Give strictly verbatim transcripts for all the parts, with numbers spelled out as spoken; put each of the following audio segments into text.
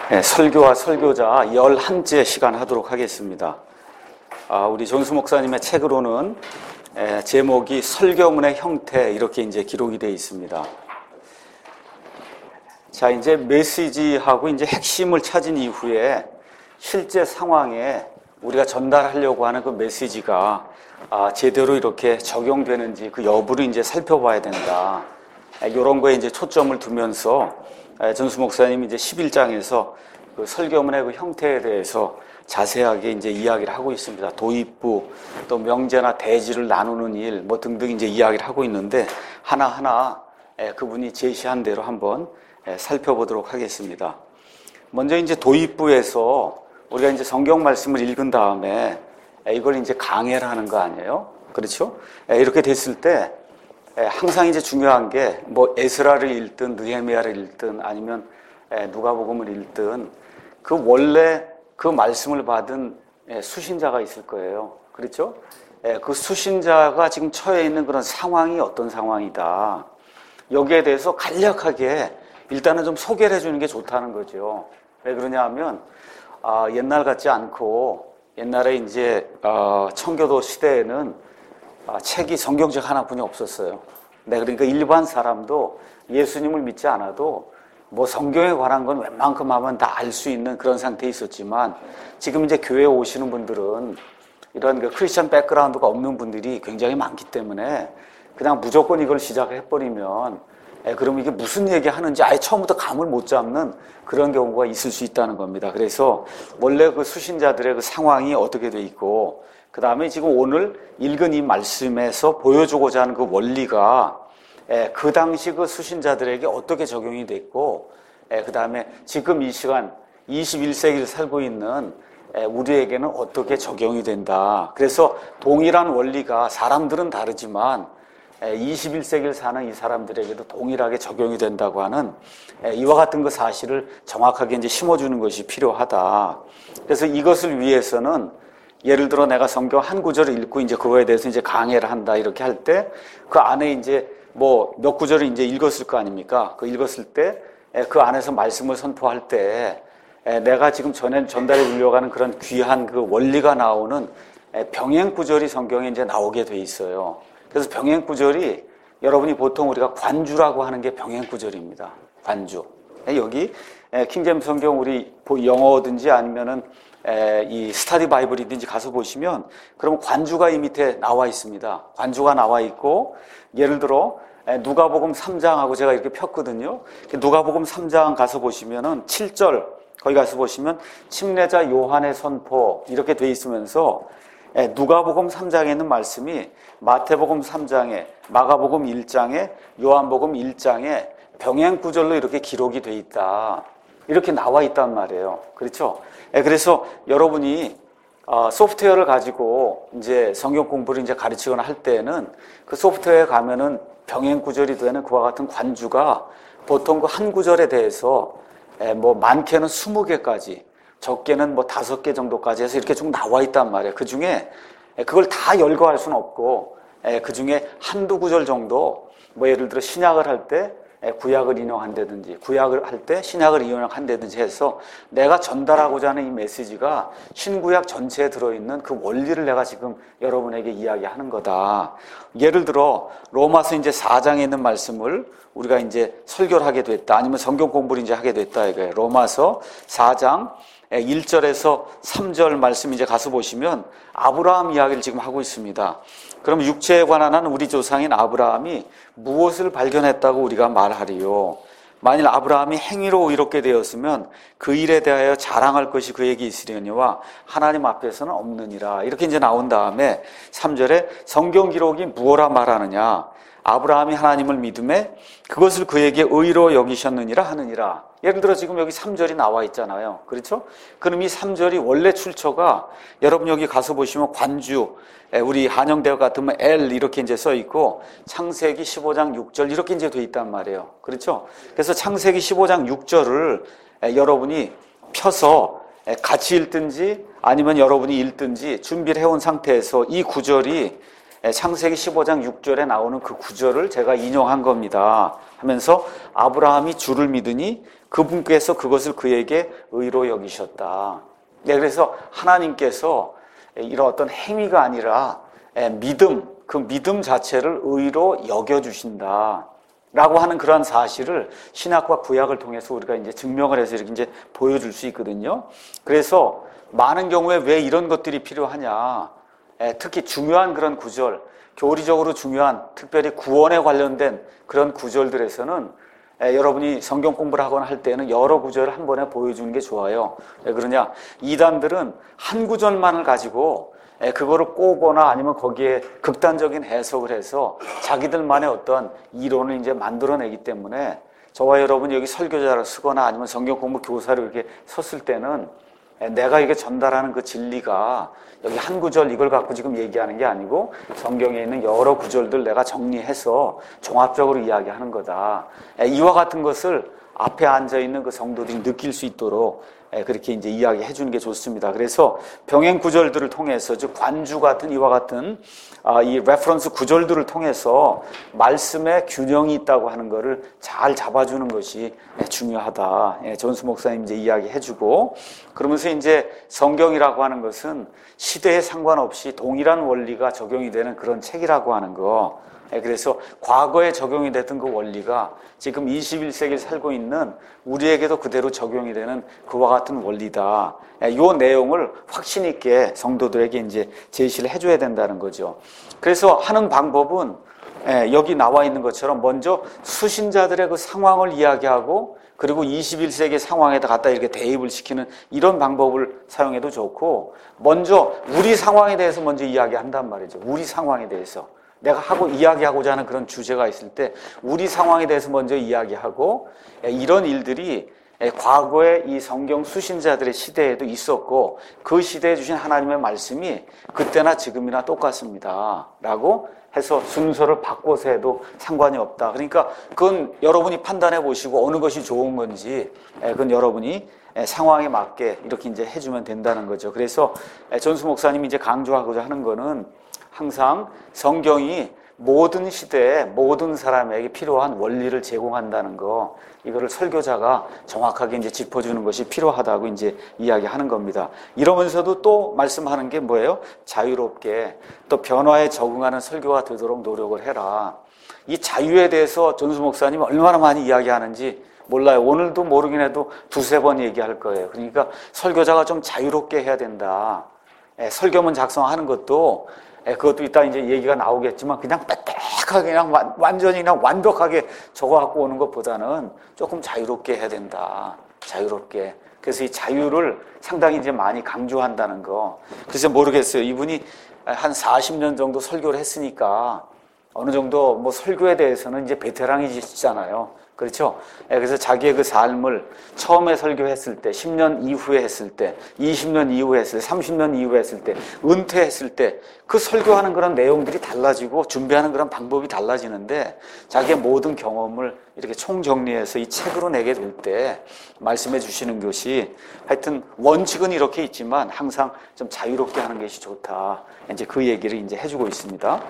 네, 설교와 설교자 열한째 시간 하도록 하겠습니다. 아, 우리 존수 목사님의 책으로는 에, 제목이 설교문의 형태 이렇게 이제 기록이 되어 있습니다. 자, 이제 메시지하고 이제 핵심을 찾은 이후에 실제 상황에 우리가 전달하려고 하는 그 메시지가 아, 제대로 이렇게 적용되는지 그 여부를 이제 살펴봐야 된다. 에, 이런 거에 이제 초점을 두면서 전수 목사님이 이제 십일 장에서 그 설교문의 그 형태에 대해서 자세하게 이제 이야기를 하고 있습니다. 도입부, 또 명제나 대지를 나누는 일, 뭐 등등 이제 이야기를 하고 있는데 하나하나 그분이 제시한 대로 한번 살펴보도록 하겠습니다. 먼저 이제 도입부에서 우리가 이제 성경 말씀을 읽은 다음에 이걸 이제 강해를 하는 거 아니에요? 그렇죠? 이렇게 됐을 때 항상 이제 중요한 게 뭐 에스라를 읽든 느헤미야를 읽든 아니면 누가복음을 읽든 그 원래 그 말씀을 받은 수신자가 있을 거예요. 그렇죠? 그 수신자가 지금 처해 있는 그런 상황이 어떤 상황이다. 여기에 대해서 간략하게 일단은 좀 소개를 해주는 게 좋다는 거죠. 왜 그러냐 하면 아, 옛날 같지 않고 옛날에 이제 어, 청교도 시대에는 아, 책이 성경책 하나뿐이 없었어요. 네, 그러니까 일반 사람도 예수님을 믿지 않아도 뭐 성경에 관한 건 웬만큼 하면 다 알 수 있는 그런 상태에 있었지만 지금 이제 교회에 오시는 분들은 이런 그 크리스천 백그라운드가 없는 분들이 굉장히 많기 때문에 그냥 무조건 이걸 시작해버리면 에, 그럼 이게 무슨 얘기 하는지 아예 처음부터 감을 못 잡는 그런 경우가 있을 수 있다는 겁니다. 그래서 원래 그 수신자들의 그 상황이 어떻게 돼 있고 그 다음에 지금 오늘 읽은 이 말씀에서 보여주고자 하는 그 원리가 예, 그 당시 그 수신자들에게 어떻게 적용이 됐고, 예, 그 다음에 지금 이 시간 이십일 세기를 살고 있는 예, 우리에게는 어떻게 적용이 된다. 그래서 동일한 원리가 사람들은 다르지만 예, 이십일 세기를 사는 이 사람들에게도 동일하게 적용이 된다고 하는 예, 이와 같은 그 사실을 정확하게 이제 심어주는 것이 필요하다. 그래서 이것을 위해서는 예를 들어 내가 성경 한 구절을 읽고 이제 그거에 대해서 이제 강해를 한다 이렇게 할 때 그 안에 이제 뭐 몇 구절을 이제 읽었을 거 아닙니까? 그 읽었을 때 그 안에서 말씀을 선포할 때 내가 지금 전에 전달해 주려고 하는 그런 귀한 그 원리가 나오는 병행 구절이 성경에 이제 나오게 돼 있어요. 그래서 병행 구절이 여러분이 보통 우리가 관주라고 하는 게 병행 구절입니다. 관주. 여기 킹제임스 성경 우리 영어든지 아니면은 이 스터디 바이블이든지 가서 보시면 그러면 관주가 이 밑에 나와 있습니다. 관주가 나와 있고 예를 들어 누가복음 삼 장하고 제가 이렇게 폈거든요. 누가복음 삼 장 가서 보시면은 칠 절 거기 가서 보시면 침례자 요한의 선포 이렇게 돼 있으면서 누가복음 삼 장에 있는 말씀이 마태복음 삼 장에 마가복음 일 장에 요한복음 일 장에 병행 구절로 이렇게 기록이 돼 있다. 이렇게 나와 있단 말이에요. 그렇죠? 그래서 여러분이 소프트웨어를 가지고 이제 성경 공부를 이제 가르치거나 할 때에는 그 소프트웨어에 가면은 병행 구절이 되는 그와 같은 관주가 보통 그 한 구절에 대해서 뭐 많게는 스무 개까지 적게는 뭐 다섯 개 정도까지 해서 이렇게 쭉 나와 있단 말이에요. 그 중에 그걸 다 열거할 수는 없고 그 중에 한두 구절 정도 뭐 예를 들어 신약을 할 때 구약을 인용한다든지 구약을 할 때 신약을 인용한다든지 해서 내가 전달하고자 하는 이 메시지가 신구약 전체에 들어있는 그 원리를 내가 지금 여러분에게 이야기하는 거다. 예를 들어 로마서 이제 사 장에 있는 말씀을 우리가 이제 설교를 하게 됐다. 아니면 성경 공부를 이제 하게 됐다 이거예요. 로마서 사 장 일 절에서 삼 절 말씀 이제 가서 보시면 아브라함 이야기를 지금 하고 있습니다. 그럼 육체에 관한 한 우리 조상인 아브라함이 무엇을 발견했다고 우리가 말하리요? 만일 아브라함이 행위로 의롭게 되었으면 그 일에 대하여 자랑할 것이 그에게 있으려니와 하나님 앞에서는 없느니라. 이렇게 이제 나온 다음에 삼 절에 성경 기록이 무엇라 말하느냐? 아브라함이 하나님을 믿음에 그것을 그에게 의로 여기셨느니라 하느니라. 예를 들어 지금 여기 삼 절이 나와 있잖아요. 그렇죠? 그럼 이 삼 절이 원래 출처가 여러분 여기 가서 보시면 관주, 우리 한영대학 같으면 L 이렇게 이제 써 있고 창세기 십오 장 육 절 이렇게 이제 돼 있단 말이에요. 그렇죠? 그래서 창세기 십오 장 육 절을 여러분이 펴서 같이 읽든지 아니면 여러분이 읽든지 준비를 해온 상태에서 이 구절이 창세기 십오 장 육 절에 나오는 그 구절을 제가 인용한 겁니다. 하면서 아브라함이 주를 믿으니 그분께서 그것을 그에게 의로 여기셨다. 네, 그래서 하나님께서 이런 어떤 행위가 아니라 믿음, 그 믿음 자체를 의로 여겨주신다. 라고 하는 그러한 사실을 신약과 구약을 통해서 우리가 이제 증명을 해서 이렇게 이제 보여줄 수 있거든요. 그래서 많은 경우에 왜 이런 것들이 필요하냐. 특히 중요한 그런 구절, 교리적으로 중요한, 특별히 구원에 관련된 그런 구절들에서는 여러분이 성경 공부를 하거나 할 때는 여러 구절을 한 번에 보여주는 게 좋아요. 왜 그러냐? 이단들은 한 구절만을 가지고 그거를 꼬거나 아니면 거기에 극단적인 해석을 해서 자기들만의 어떤 이론을 이제 만들어내기 때문에 저와 여러분이 여기 설교자를 쓰거나 아니면 성경 공부 교사로 이렇게 섰을 때는 내가 이게 전달하는 그 진리가 여기 한 구절 이걸 갖고 지금 얘기하는 게 아니고 성경에 있는 여러 구절들 내가 정리해서 종합적으로 이야기하는 거다. 이와 같은 것을 앞에 앉아있는 그 성도들이 느낄 수 있도록 그렇게 이제 이야기해 주는 게 좋습니다. 그래서 병행 구절들을 통해서, 즉 관주 같은 이와 같은 이 레퍼런스 구절들을 통해서 말씀에 균형이 있다고 하는 것을 잘 잡아주는 것이 중요하다. 존스 목사님 이제 이야기해 주고, 그러면서 이제 성경이라고 하는 것은 시대에 상관없이 동일한 원리가 적용이 되는 그런 책이라고 하는 거. 그래서 과거에 적용이 됐던 그 원리가 지금 이십일 세기를 살고 있는 우리에게도 그대로 적용이 되는 그와 같은 원리다. 이 내용을 확신 있게 성도들에게 이제 제시를 해줘야 된다는 거죠. 그래서 하는 방법은 여기 나와 있는 것처럼 먼저 수신자들의 그 상황을 이야기하고 그리고 이십일 세기 상황에다 갖다 이렇게 대입을 시키는 이런 방법을 사용해도 좋고, 먼저 우리 상황에 대해서 먼저 이야기한단 말이죠. 우리 상황에 대해서. 내가 하고 이야기하고자 하는 그런 주제가 있을 때 우리 상황에 대해서 먼저 이야기하고, 이런 일들이 과거에 이 성경 수신자들의 시대에도 있었고 그 시대에 주신 하나님의 말씀이 그때나 지금이나 똑같습니다 라고 해서 순서를 바꿔서 해도 상관이 없다. 그러니까 그건 여러분이 판단해 보시고 어느 것이 좋은 건지 그건 여러분이 상황에 맞게 이렇게 이제 해주면 된다는 거죠. 그래서 존스 목사님이 이제 강조하고자 하는 거는 항상 성경이 모든 시대에 모든 사람에게 필요한 원리를 제공한다는 거, 이거를 설교자가 정확하게 이제 짚어주는 것이 필요하다고 이제 이야기하는 겁니다. 이러면서도 또 말씀하는 게 뭐예요? 자유롭게 또 변화에 적응하는 설교가 되도록 노력을 해라. 이 자유에 대해서 존스 목사님이 얼마나 많이 이야기하는지 몰라요. 오늘도 모르긴 해도 두세 번 얘기할 거예요. 그러니까 설교자가 좀 자유롭게 해야 된다. 설교문 작성하는 것도 그것도 이따 이제 얘기가 나오겠지만 그냥 빽빽하게 그냥 완전히 그냥 완벽하게 적어 갖고 오는 것보다는 조금 자유롭게 해야 된다. 자유롭게. 그래서 이 자유를 상당히 이제 많이 강조한다는 거. 그래서 모르겠어요. 이분이 한 사십 년 정도 설교를 했으니까 어느 정도 뭐 설교에 대해서는 이제 베테랑이시잖아요. 그렇죠? 그래서 자기의 그 삶을 처음에 설교했을 때, 십 년 이후에 했을 때, 이십 년 이후에 했을 때, 삼십 년 이후에 했을 때, 은퇴했을 때, 그 설교하는 그런 내용들이 달라지고 준비하는 그런 방법이 달라지는데 자기의 모든 경험을 이렇게 총정리해서 이 책으로 내게 될 때 말씀해 주시는 것이 하여튼 원칙은 이렇게 있지만 항상 좀 자유롭게 하는 것이 좋다. 이제 그 얘기를 이제 해주고 있습니다.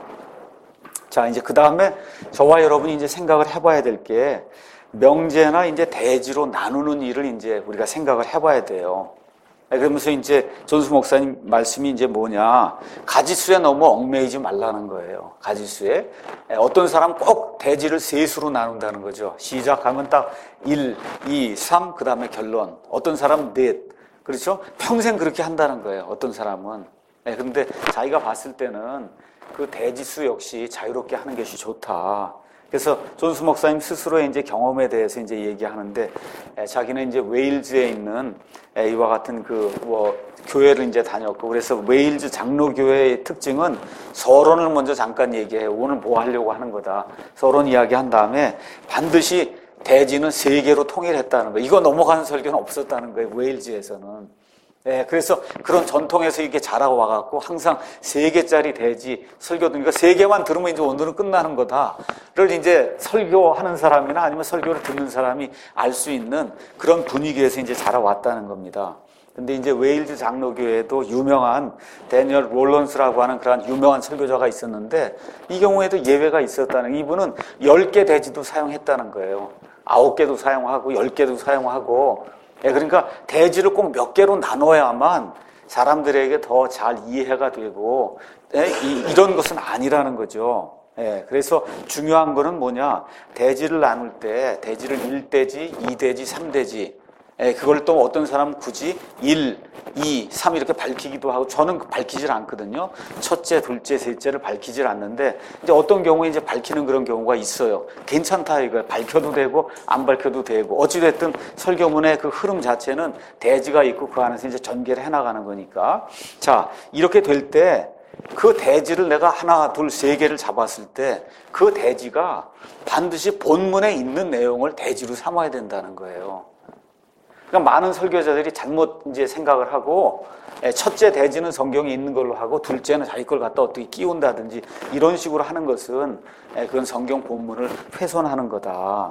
자, 이제 그 다음에 저와 여러분이 이제 생각을 해봐야 될 게 명제나 이제 대지로 나누는 일을 이제 우리가 생각을 해봐야 돼요. 그러면서 이제 존스 목사님 말씀이 이제 뭐냐. 가지수에 너무 얽매이지 말라는 거예요. 가지수에. 어떤 사람 꼭 대지를 세 수로 나눈다는 거죠. 시작하면 딱 일, 이, 삼, 그 다음에 결론. 어떤 사람은 넷. 그렇죠? 평생 그렇게 한다는 거예요. 어떤 사람은. 그런데 자기가 봤을 때는 그 대지수 역시 자유롭게 하는 것이 좋다. 그래서 존스 목사님 스스로의 이제 경험에 대해서 이제 얘기하는데, 에, 자기는 이제 웨일즈에 있는 에, 이와 같은 그 뭐 교회를 이제 다녔고, 그래서 웨일즈 장로교회의 특징은 서론을 먼저 잠깐 얘기해요. 오늘 뭐 하려고 하는 거다. 서론 이야기한 다음에 반드시 대지는 세 개로 통일했다는 거예요. 이거 넘어가는 설교는 없었다는 거예요. 웨일즈에서는. 예, 그래서 그런 전통에서 이렇게 자라고 와갖고 항상 세 개짜리 대지 설교, 그러니까 세 개만 들으면 이제 오늘은 끝나는 거다를 이제 설교하는 사람이나 아니면 설교를 듣는 사람이 알 수 있는 그런 분위기에서 이제 자라왔다는 겁니다. 근데 이제 웨일즈 장로교회에도 유명한 데니얼 롤런스라고 하는 그런 유명한 설교자가 있었는데 이 경우에도 예외가 있었다는, 이분은 열 개 대지도 사용했다는 거예요. 아홉 개도 사용하고 열 개도 사용하고. 예, 그러니까 대지를 꼭 몇 개로 나눠야만 사람들에게 더 잘 이해가 되고, 예, 이, 이런 것은 아니라는 거죠. 예, 그래서 중요한 거는 뭐냐, 대지를 나눌 때 대지를 일 대지, 이 대지, 삼 대지, 예, 그걸 또 어떤 사람은 굳이 일, 이, 삼 이렇게 밝히기도 하고, 저는 밝히질 않거든요. 첫째, 둘째, 셋째를 밝히질 않는데, 이제 어떤 경우에 이제 밝히는 그런 경우가 있어요. 괜찮다 이거예요. 밝혀도 되고 안 밝혀도 되고, 어찌됐든 설교문의 그 흐름 자체는 대지가 있고 그 안에서 이제 전개를 해나가는 거니까. 자, 이렇게 될 때 그 대지를 내가 하나, 둘, 세 개를 잡았을 때 그 대지가 반드시 본문에 있는 내용을 대지로 삼아야 된다는 거예요. 그러니까 많은 설교자들이 잘못 이제 생각을 하고, 첫째 대지는 성경에 있는 걸로 하고 둘째는 자기 걸 갖다 어떻게 끼운다든지 이런 식으로 하는 것은 그건 성경 본문을 훼손하는 거다.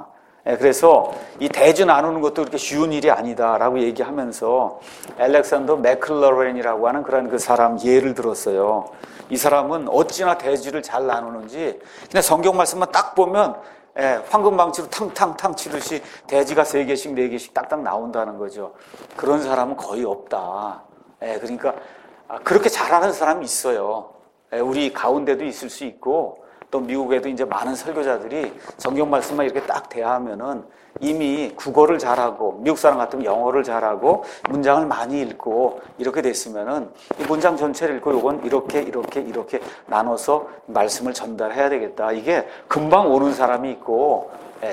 그래서 이 대지 나누는 것도 그렇게 쉬운 일이 아니다라고 얘기하면서 알렉산더 맥클러렌이라고 하는 그런 그 사람 예를 들었어요. 이 사람은 어찌나 대지를 잘 나누는지 그냥 성경 말씀만 딱 보면 예, 황금망치로 탕탕탕 치듯이 대지가 세 개씩 네 개씩 딱딱 나온다는 거죠. 그런 사람은 거의 없다. 예, 그러니까 그렇게 잘하는 사람이 있어요. 예, 우리 가운데도 있을 수 있고 또 미국에도 이제 많은 설교자들이 성경 말씀만 이렇게 딱 대하면은 이미 국어를 잘하고 미국 사람 같으면 영어를 잘하고 문장을 많이 읽고 이렇게 됐으면은 이 문장 전체를 읽고 요건 이렇게 이렇게 이렇게 나눠서 말씀을 전달해야 되겠다. 이게 금방 오는 사람이 있고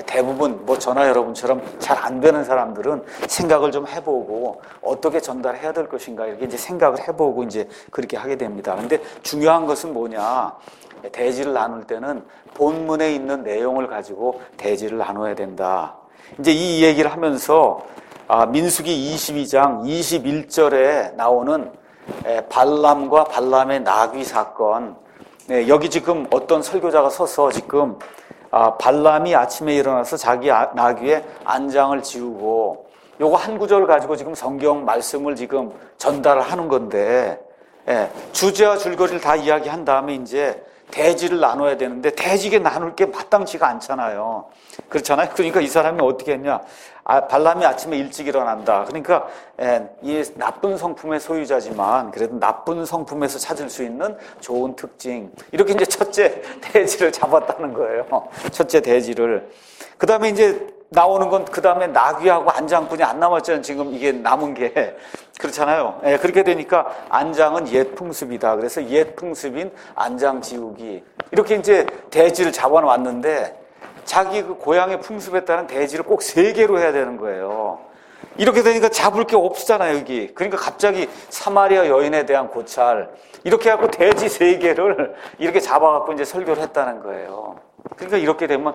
대부분 뭐 저나 여러분처럼 잘 안 되는 사람들은 생각을 좀 해보고 어떻게 전달해야 될 것인가 이렇게 이제 생각을 해보고 이제 그렇게 하게 됩니다. 근데 중요한 것은 뭐냐? 대지를 나눌 때는 본문에 있는 내용을 가지고 대지를 나눠야 된다. 이제 이 얘기를 하면서 민수기 이십이 장 이십일 절에 나오는 발람과 발람의 나귀 사건, 여기 지금 어떤 설교자가 서서 지금 발람이 아침에 일어나서 자기 나귀의 안장을 지우고 요거 한 구절 가지고 지금 성경 말씀을 지금 전달을 하는 건데, 주제와 줄거리를 다 이야기한 다음에 이제 대지를 나눠야 되는데 대지게 나눌 게 마땅치가 않잖아요. 그렇잖아요. 그러니까 이 사람이 어떻게 했냐? 아, 발람이 아침에 일찍 일어난다. 그러니까 에, 이 나쁜 성품의 소유자지만 그래도 나쁜 성품에서 찾을 수 있는 좋은 특징. 이렇게 이제 첫째 대지를 잡았다는 거예요. 첫째 대지를. 그 다음에 이제 나오는 건 그 다음에 나귀하고 안장뿐이 안 남았잖아요. 지금 이게 남은 게. 그렇잖아요. 예, 그렇게 되니까 안장은 옛 풍습이다. 그래서 옛 풍습인 안장 지우기. 이렇게 이제 대지를 잡아놨는데 자기 그 고향의 풍습에 따른 대지를 꼭 세 개로 해야 되는 거예요. 이렇게 되니까 잡을 게 없잖아요, 여기. 그러니까 갑자기 사마리아 여인에 대한 고찰. 이렇게 해갖고 대지 세 개를 이렇게 잡아갖고 이제 설교를 했다는 거예요. 그러니까 이렇게 되면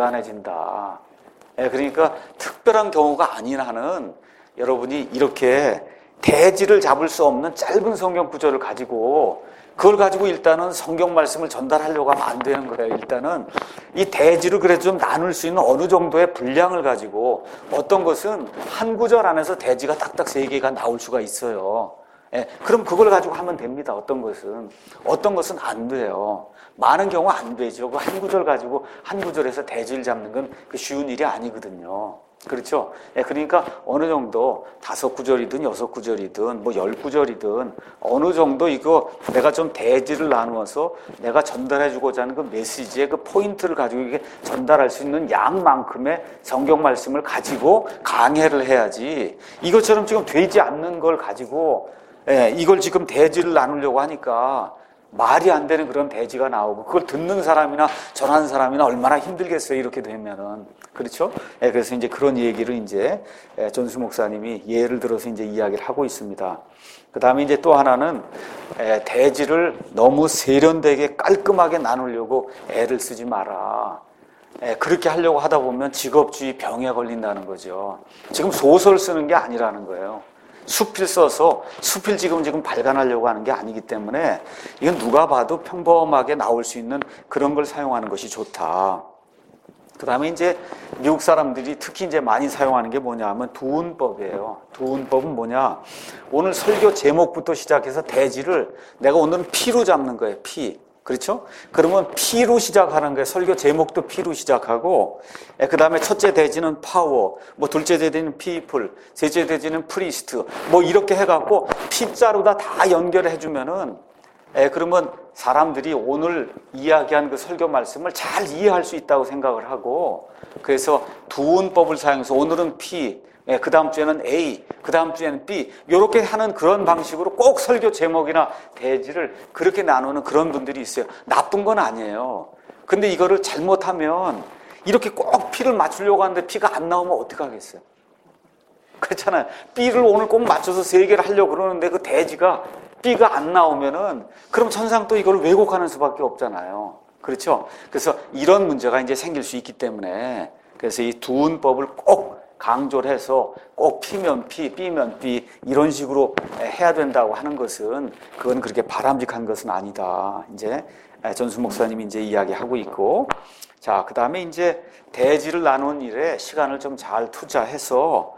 곤란해진다. 예, 그러니까 특별한 경우가 아닌 한은 여러분이 이렇게 대지를 잡을 수 없는 짧은 성경 구절을 가지고 그걸 가지고 일단은 성경 말씀을 전달하려고 하면 안 되는 거예요. 일단은 이 대지를 그래도 좀 나눌 수 있는 어느 정도의 분량을 가지고 어떤 것은 한 구절 안에서 대지가 딱딱 세 개가 나올 수가 있어요. 예, 그럼 그걸 가지고 하면 됩니다. 어떤 것은. 어떤 것은 안 돼요. 많은 경우 안 되죠. 그 한 구절 가지고 한 구절에서 대지를 잡는 건 쉬운 일이 아니거든요. 그렇죠? 예, 그러니까 어느 정도 다섯 구절이든 여섯 구절이든 뭐 열 구절이든 어느 정도 이거 내가 좀 대지를 나누어서 내가 전달해주고자 하는 그 메시지의 그 포인트를 가지고 이게 전달할 수 있는 양만큼의 성경 말씀을 가지고 강해를 해야지 이것처럼 지금 되지 않는 걸 가지고 예, 이걸 지금 대지를 나누려고 하니까 말이 안 되는 그런 대지가 나오고 그걸 듣는 사람이나 전하는 사람이나 얼마나 힘들겠어요. 이렇게 되면은. 그렇죠? 예, 그래서 이제 그런 얘기를 이제 존수 목사님이 예를 들어서 이제 이야기를 하고 있습니다. 그 다음에 이제 또 하나는 대지를 너무 세련되게 깔끔하게 나누려고 애를 쓰지 마라. 그렇게 하려고 하다 보면 직업주의 병에 걸린다는 거죠. 지금 소설 쓰는 게 아니라는 거예요. 수필 써서 수필 지금 지금 발간하려고 하는 게 아니기 때문에 이건 누가 봐도 평범하게 나올 수 있는 그런 걸 사용하는 것이 좋다. 그 다음에 이제 미국 사람들이 특히 이제 많이 사용하는 게 뭐냐 하면 두운법이에요. 두운법은 뭐냐? 오늘 설교 제목부터 시작해서 대지를 내가 오늘은 피로 잡는 거예요. 피. 그렇죠? 그러면 P로 시작하는 거예요. 설교 제목도 P로 시작하고, 그 다음에 첫째 대지는 파워, 뭐 둘째 대지는 people, 셋째 대지는 priest, 뭐 이렇게 해갖고 P자로다 다 연결을 해주면은, 예, 그러면 사람들이 오늘 이야기한 그 설교 말씀을 잘 이해할 수 있다고 생각을 하고, 그래서 두운법을 사용해서 오늘은 P, 예, 그 다음 주에는 A, 그 다음 주에는 B, 이렇게 하는 그런 방식으로 꼭 설교 제목이나 대지를 그렇게 나누는 그런 분들이 있어요. 나쁜 건 아니에요. 근데 이거를 잘못하면 이렇게 꼭 P를 맞추려고 하는데 P가 안 나오면 어떡하겠어요? 그렇잖아요. B를 오늘 꼭 맞춰서 세 개를 하려고 그러는데 그 대지가 B가 안 나오면은 그럼 천상 또 이걸 왜곡하는 수밖에 없잖아요. 그렇죠? 그래서 이런 문제가 이제 생길 수 있기 때문에 그래서 이 두운법을 꼭 강조를 해서 꼭 P면 P, B면 B 이런 식으로 해야 된다고 하는 것은 그건 그렇게 바람직한 것은 아니다. 이제 전수 목사님이 이제 이야기하고 있고, 자, 그 다음에 이제 대지를 나눈 일에 시간을 좀 잘 투자해서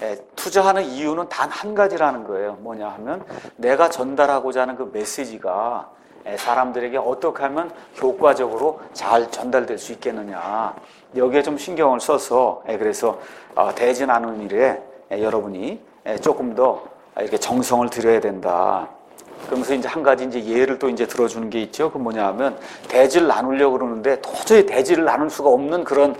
투자하는 이유는 단 한 가지라는 거예요. 뭐냐 하면 내가 전달하고자 하는 그 메시지가 사람들에게 어떻게 하면 효과적으로 잘 전달될 수 있겠느냐. 여기에 좀 신경을 써서 그래서 대지 나누는 일에 여러분이 조금 더 이렇게 정성을 들여야 된다. 그러면서 이제 한 가지 이제 예를 또 이제 들어주는 게 있죠. 그 뭐냐 하면 대지를 나누려고 그러는데 도저히 대지를 나눌 수가 없는 그런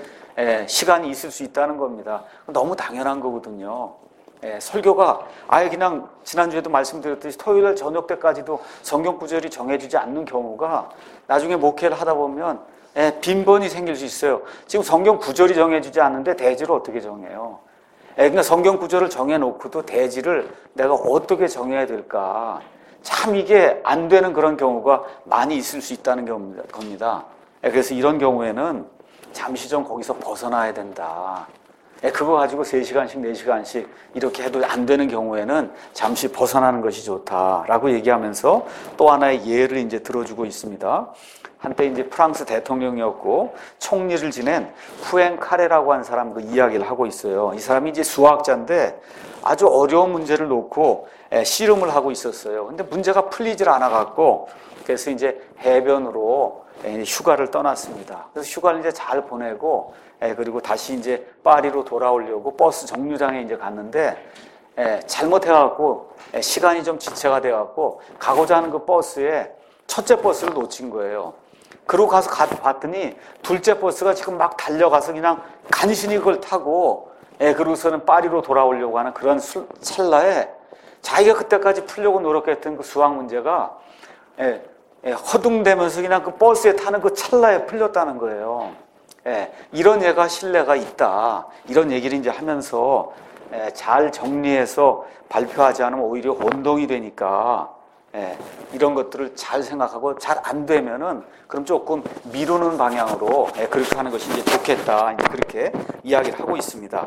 시간이 있을 수 있다는 겁니다. 너무 당연한 거거든요. 예, 설교가 아예 그냥 지난주에도 말씀드렸듯이 토요일 저녁 때까지도 성경 구절이 정해지지 않는 경우가 나중에 목회를 하다 보면 예, 빈번히 생길 수 있어요. 지금 성경 구절이 정해지지 않는데 대지를 어떻게 정해요? 예, 그러니까 성경 구절을 정해놓고도 대지를 내가 어떻게 정해야 될까? 참 이게 안 되는 그런 경우가 많이 있을 수 있다는 겁니다. 예, 그래서 이런 경우에는 잠시 좀 거기서 벗어나야 된다. 그거 가지고 세 시간씩, 네 시간씩 이렇게 해도 안 되는 경우에는 잠시 벗어나는 것이 좋다라고 얘기하면서 또 하나의 예를 이제 들어주고 있습니다. 한때 이제 프랑스 대통령이었고 총리를 지낸 푸엥카레라고 하는 사람 그 이야기를 하고 있어요. 이 사람이 이제 수학자인데 아주 어려운 문제를 놓고 씨름을 하고 있었어요. 근데 문제가 풀리질 않아갖고 그래서 이제 해변으로 휴가를 떠났습니다. 그래서 휴가를 이제 잘 보내고, 예, 그리고 다시 이제 파리로 돌아오려고 버스 정류장에 이제 갔는데, 예, 잘못해갖고, 예, 시간이 좀 지체가 돼갖고, 가고자 하는 그 버스에 첫째 버스를 놓친 거예요. 그러고 가서 가, 봤더니, 둘째 버스가 지금 막 달려가서 그냥 간신히 그걸 타고, 예, 그러고서는 파리로 돌아오려고 하는 그런 수, 찰나에 자기가 그때까지 풀려고 노력했던 그 수학 문제가, 예, 예, 허둥대면서 그냥 그 버스에 타는 그 찰나에 풀렸다는 거예요. 예, 이런 예가 신뢰가 있다. 이런 얘기를 이제 하면서 예, 잘 정리해서 발표하지 않으면 오히려 혼동이 되니까 예, 이런 것들을 잘 생각하고 잘 안 되면은 그럼 조금 미루는 방향으로 예, 그렇게 하는 것이 이제 좋겠다. 이제 그렇게 이야기를 하고 있습니다.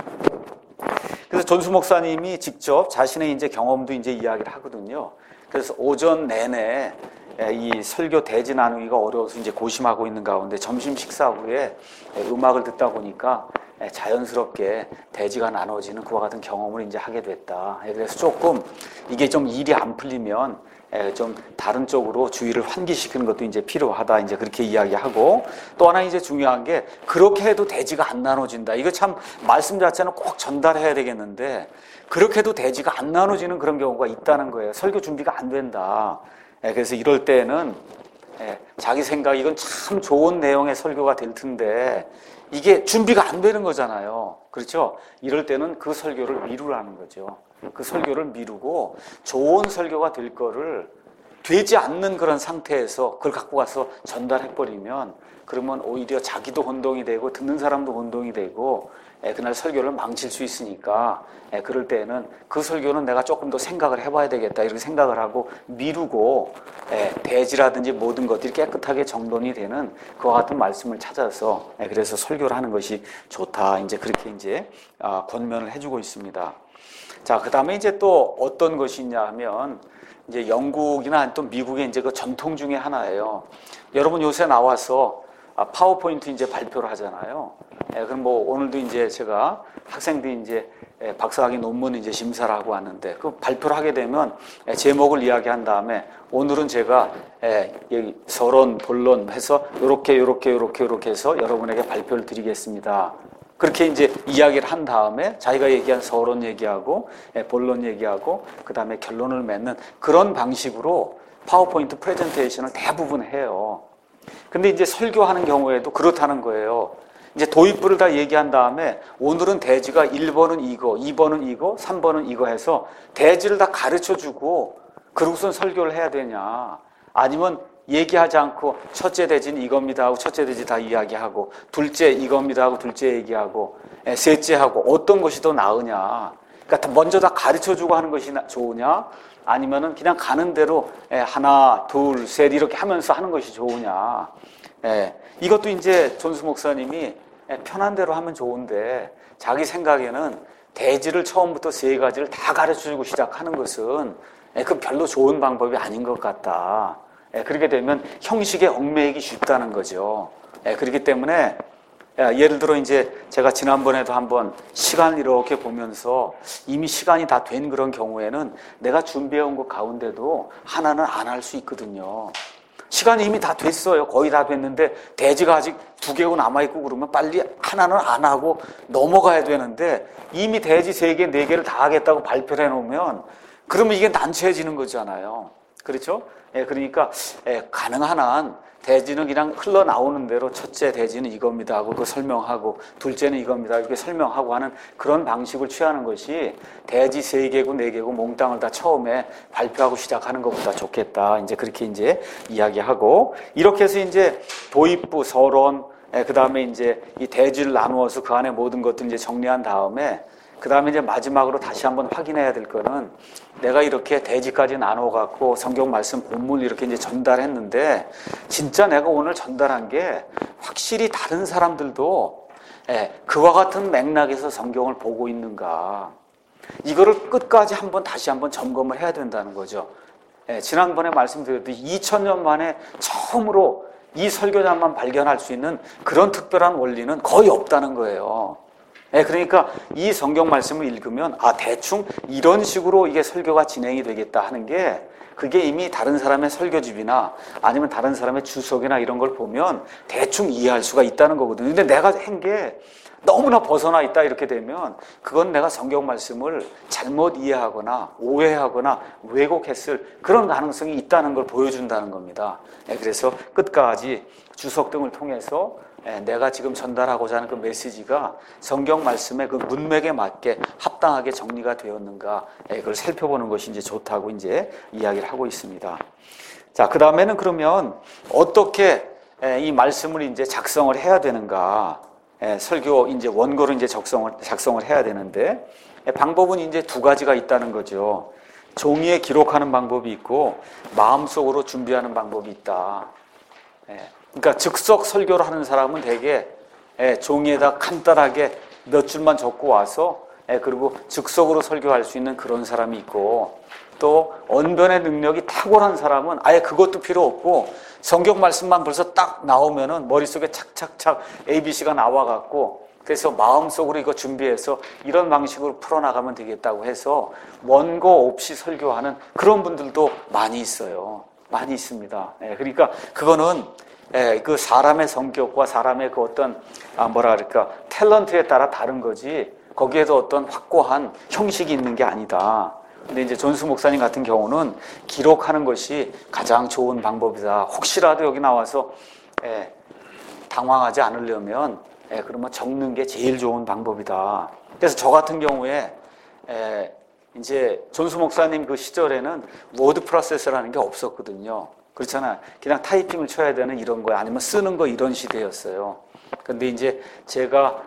그래서 전수 목사님이 직접 자신의 이제 경험도 이제 이야기를 하거든요. 그래서 오전 내내 이 설교 대지 나누기가 어려워서 이제 고심하고 있는 가운데 점심 식사 후에 음악을 듣다 보니까 자연스럽게 대지가 나눠지는 그와 같은 경험을 이제 하게 됐다. 그래서 조금 이게 좀 일이 안 풀리면 좀 다른 쪽으로 주의를 환기시키는 것도 이제 필요하다. 이제 그렇게 이야기하고 또 하나 이제 중요한 게 그렇게 해도 대지가 안 나눠진다. 이거 참 말씀 자체는 꼭 전달해야 되겠는데 그렇게 해도 대지가 안 나눠지는 그런 경우가 있다는 거예요. 설교 준비가 안 된다. 그래서 이럴 때는 자기 생각 이건 참 좋은 내용의 설교가 될 텐데 이게 준비가 안 되는 거잖아요. 그렇죠? 이럴 때는 그 설교를 미루라는 거죠. 그 설교를 미루고 좋은 설교가 될 거를 되지 않는 그런 상태에서 그걸 갖고 가서 전달해버리면 그러면 오히려 자기도 혼동이 되고 듣는 사람도 혼동이 되고 그날 설교를 망칠 수 있으니까 그럴 때는 그 설교는 내가 조금 더 생각을 해봐야 되겠다 이렇게 생각을 하고 미루고 대지라든지 모든 것들이 깨끗하게 정돈이 되는 그와 같은 말씀을 찾아서 그래서 설교를 하는 것이 좋다 이제 그렇게 이제 권면을 해주고 있습니다. 자, 그 다음에 이제 또 어떤 것이 있냐 하면 이제 영국이나 또 미국의 이제 그 전통 중에 하나예요. 여러분 요새 나와서 파워포인트 이제 발표를 하잖아요. 예, 그럼 뭐 오늘도 이제 제가 학생들이 이제 박사학위 논문 이제 심사를 하고 왔는데 그 발표를 하게 되면 제목을 이야기한 다음에 오늘은 제가 서론, 본론 해서 요렇게 요렇게 요렇게 요렇게 해서 여러분에게 발표를 드리겠습니다. 그렇게 이제 이야기를 한 다음에 자기가 얘기한 서론 얘기하고 본론 얘기하고 그 다음에 결론을 맺는 그런 방식으로 파워포인트 프레젠테이션을 대부분 해요. 근데 이제 설교하는 경우에도 그렇다는 거예요. 이제 도입부를 다 얘기한 다음에 오늘은 대지가 일 번은 이거, 이 번은 이거, 삼 번은 이거 해서 대지를 다 가르쳐주고 그러고선 설교를 해야 되냐. 아니면 얘기하지 않고 첫째 대지는 이겁니다 하고 첫째 대지 다 이야기하고 둘째 이겁니다 하고 둘째 얘기하고 셋째 하고 어떤 것이 더 나으냐. 그러니까 먼저 다 가르쳐주고 하는 것이 좋으냐. 아니면은 그냥 가는 대로 하나, 둘, 셋 이렇게 하면서 하는 것이 좋으냐. 이것도 이제 존수 목사님이 편한 대로 하면 좋은데 자기 생각에는 대지를 처음부터 세 가지를 다 가르쳐주고 시작하는 것은 그 별로 좋은 방법이 아닌 것 같다. 그렇게 되면 형식에 얽매이기 쉽다는 거죠. 그렇기 때문에 예를 들어 이제 제가 지난번에도 한번 시간을 이렇게 보면서 이미 시간이 다 된 그런 경우에는 내가 준비해온 것 가운데도 하나는 안 할 수 있거든요. 시간이 이미 다 됐어요. 거의 다 됐는데 대지가 아직 두 개고 남아있고 그러면 빨리 하나는 안 하고 넘어가야 되는데 이미 대지 세 개, 네 개를 다 하겠다고 발표를 해놓으면 그러면 이게 난처해지는 거잖아요. 그렇죠? 예, 그러니까 예, 가능한 한 대지는 그냥 흘러나오는 대로 첫째 대지는 이겁니다 하고 그 설명하고 둘째는 이겁니다 이렇게 설명하고 하는 그런 방식을 취하는 것이 대지 세 개고 네 개고 몽땅을 다 처음에 발표하고 시작하는 것보다 좋겠다. 이제 그렇게 이제 이야기하고 이렇게 해서 이제 도입부, 서론, 그 다음에 이제 이 대지를 나누어서 그 안에 모든 것들 이제 정리한 다음에 그 다음에 이제 마지막으로 다시 한번 확인해야 될 거는 내가 이렇게 대지까지 나눠갖고 성경 말씀 본문 이렇게 이제 전달했는데 진짜 내가 오늘 전달한 게 확실히 다른 사람들도 그와 같은 맥락에서 성경을 보고 있는가. 이거를 끝까지 한번 다시 한번 점검을 해야 된다는 거죠. 지난번에 말씀드렸듯이 이천 년 만에 처음으로 이 설교자만 발견할 수 있는 그런 특별한 원리는 거의 없다는 거예요. 네, 그러니까 이 성경 말씀을 읽으면 아 대충 이런 식으로 이게 설교가 진행이 되겠다 하는 게 그게 이미 다른 사람의 설교집이나 아니면 다른 사람의 주석이나 이런 걸 보면 대충 이해할 수가 있다는 거거든요. 근데 내가 한 게 너무나 벗어나 있다 이렇게 되면 그건 내가 성경 말씀을 잘못 이해하거나 오해하거나 왜곡했을 그런 가능성이 있다는 걸 보여준다는 겁니다. 네, 그래서 끝까지 주석 등을 통해서 내가 지금 전달하고자 하는 그 메시지가 성경 말씀의 그 문맥에 맞게 합당하게 정리가 되었는가, 그걸 살펴보는 것이 이제 좋다고 이제 이야기를 하고 있습니다. 자, 그 다음에는 그러면 어떻게 이 말씀을 이제 작성을 해야 되는가, 설교 이제 원고를 이제 작성을, 작성을 해야 되는데, 방법은 이제 두 가지가 있다는 거죠. 종이에 기록하는 방법이 있고, 마음속으로 준비하는 방법이 있다. 그러니까 즉석 설교를 하는 사람은 대개 종이에다 간단하게 몇 줄만 적고 와서 그리고 즉석으로 설교할 수 있는 그런 사람이 있고 또 언변의 능력이 탁월한 사람은 아예 그것도 필요 없고 성경 말씀만 벌써 딱 나오면은 머릿속에 착착착 에이비씨가 나와갖고 그래서 마음속으로 이거 준비해서 이런 방식으로 풀어나가면 되겠다고 해서 원고 없이 설교하는 그런 분들도 많이 있어요. 많이 있습니다. 그러니까 그거는 예, 그 사람의 성격과 사람의 그 어떤, 아, 뭐라 그럴까, 탤런트에 따라 다른 거지, 거기에도 어떤 확고한 형식이 있는 게 아니다. 근데 이제 존수 목사님 같은 경우는 기록하는 것이 가장 좋은 방법이다. 혹시라도 여기 나와서, 예, 당황하지 않으려면, 예, 그러면 적는 게 제일 좋은 방법이다. 그래서 저 같은 경우에, 예, 이제 존수 목사님 그 시절에는 워드 프로세서라는 게 없었거든요. 그렇잖아요. 그냥 타이핑을 쳐야 되는 이런 거야. 아니면 쓰는 거 이런 시대였어요. 근데 이제 제가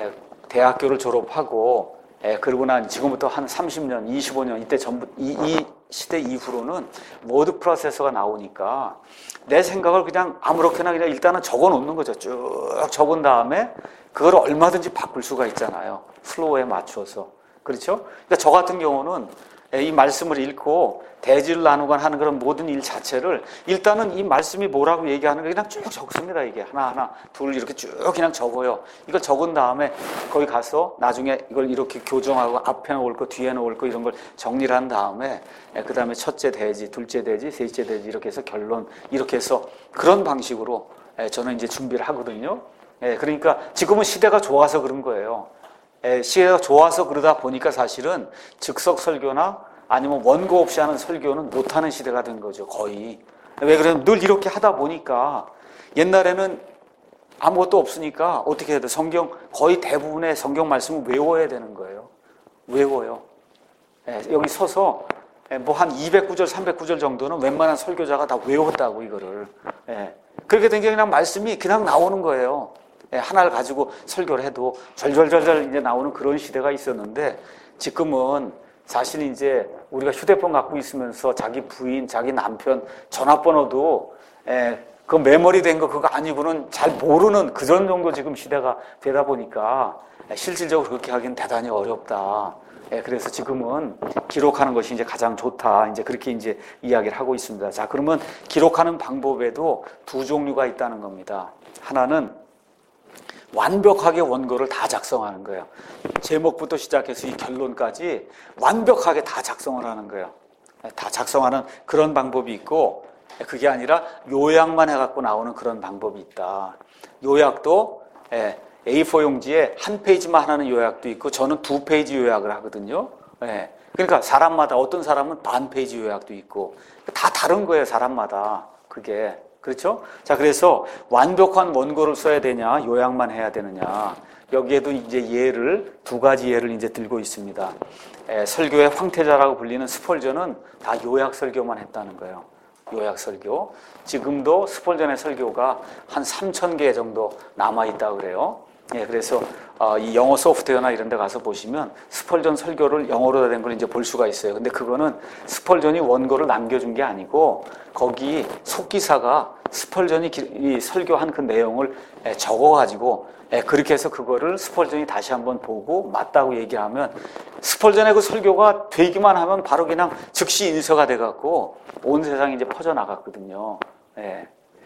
대학교를 졸업하고 그러고 난 지금부터 한 삼십 년, 이십오 년 이때 전부 이, 이 시대 이후로는 워드 프로세서가 나오니까 내 생각을 그냥 아무렇게나 그냥 일단은 적어 놓는 거죠. 쭉 적은 다음에 그걸 얼마든지 바꿀 수가 있잖아요. 플로우에 맞춰서. 그렇죠? 그러니까 저 같은 경우는 이 말씀을 읽고 대지를 나누거나 하는 그런 모든 일 자체를 일단은 이 말씀이 뭐라고 얘기하는 거 그냥 쭉 적습니다. 이게 하나하나 둘 이렇게 쭉 그냥 적어요. 이걸 적은 다음에 거기 가서 나중에 이걸 이렇게 교정하고 앞에 놓을 거 뒤에 놓을 거 이런 걸 정리를 한 다음에 그 다음에 첫째 대지, 둘째 대지, 셋째 대지 이렇게 해서 결론 이렇게 해서 그런 방식으로 저는 이제 준비를 하거든요. 그러니까 지금은 시대가 좋아서 그런 거예요. 시대가 좋아서 그러다 보니까 사실은 즉석 설교나 아니면 원고 없이 하는 설교는 못하는 시대가 된 거죠, 거의. 왜 그러냐면 늘 이렇게 하다 보니까 옛날에는 아무것도 없으니까 어떻게 해야 돼? 성경, 거의 대부분의 성경 말씀을 외워야 되는 거예요. 외워요. 여기 서서 뭐 한 이백 구절, 삼백 구절 정도는 웬만한 설교자가 다 외웠다고, 이거를. 그렇게 된 게 그냥 말씀이 그냥 나오는 거예요. 하나를 가지고 설교를 해도 절절절절 이제 나오는 그런 시대가 있었는데 지금은 사실 이제 우리가 휴대폰 갖고 있으면서 자기 부인, 자기 남편 전화번호도 그 메모리 된 거 그거 아니고는 잘 모르는 그런 정도 지금 시대가 되다 보니까 실질적으로 그렇게 하기는 대단히 어렵다. 그래서 지금은 기록하는 것이 이제 가장 좋다. 이제 그렇게 이제 이야기를 하고 있습니다. 자, 그러면 기록하는 방법에도 두 종류가 있다는 겁니다. 하나는 완벽하게 원고를 다 작성하는 거예요. 제목부터 시작해서 이 결론까지 완벽하게 다 작성을 하는 거예요. 다 작성하는 그런 방법이 있고, 그게 아니라 요약만 해갖고 나오는 그런 방법이 있다. 요약도 에이 사 용지에 한 페이지만 하는 요약도 있고, 저는 두 페이지 요약을 하거든요. 그러니까 사람마다, 어떤 사람은 반 페이지 요약도 있고, 다 다른 거예요, 사람마다. 그게. 그렇죠? 자, 그래서 완벽한 원고를 써야 되냐, 요약만 해야 되느냐. 여기에도 이제 예를, 두 가지 예를 이제 들고 있습니다. 에, 설교의 황태자라고 불리는 스펄전은 다 요약 설교만 했다는 거예요. 요약 설교. 지금도 스펄전의 설교가 한 삼천 개 정도 남아있다고 그래요. 예, 그래서 어, 이 영어 소프트웨어나 이런 데 가서 보시면 스펄전 설교를 영어로 된 걸 이제 볼 수가 있어요. 근데 그거는 스펄전이 원고를 남겨준 게 아니고 거기 속기사가 스펄전이 이 설교한 그 내용을 적어가지고 그렇게 해서 그거를 스펄전이 다시 한번 보고 맞다고 얘기하면 스펄전의 그 설교가 되기만 하면 바로 그냥 즉시 인쇄가 돼갖고 온 세상에 이제 퍼져나갔거든요. 예.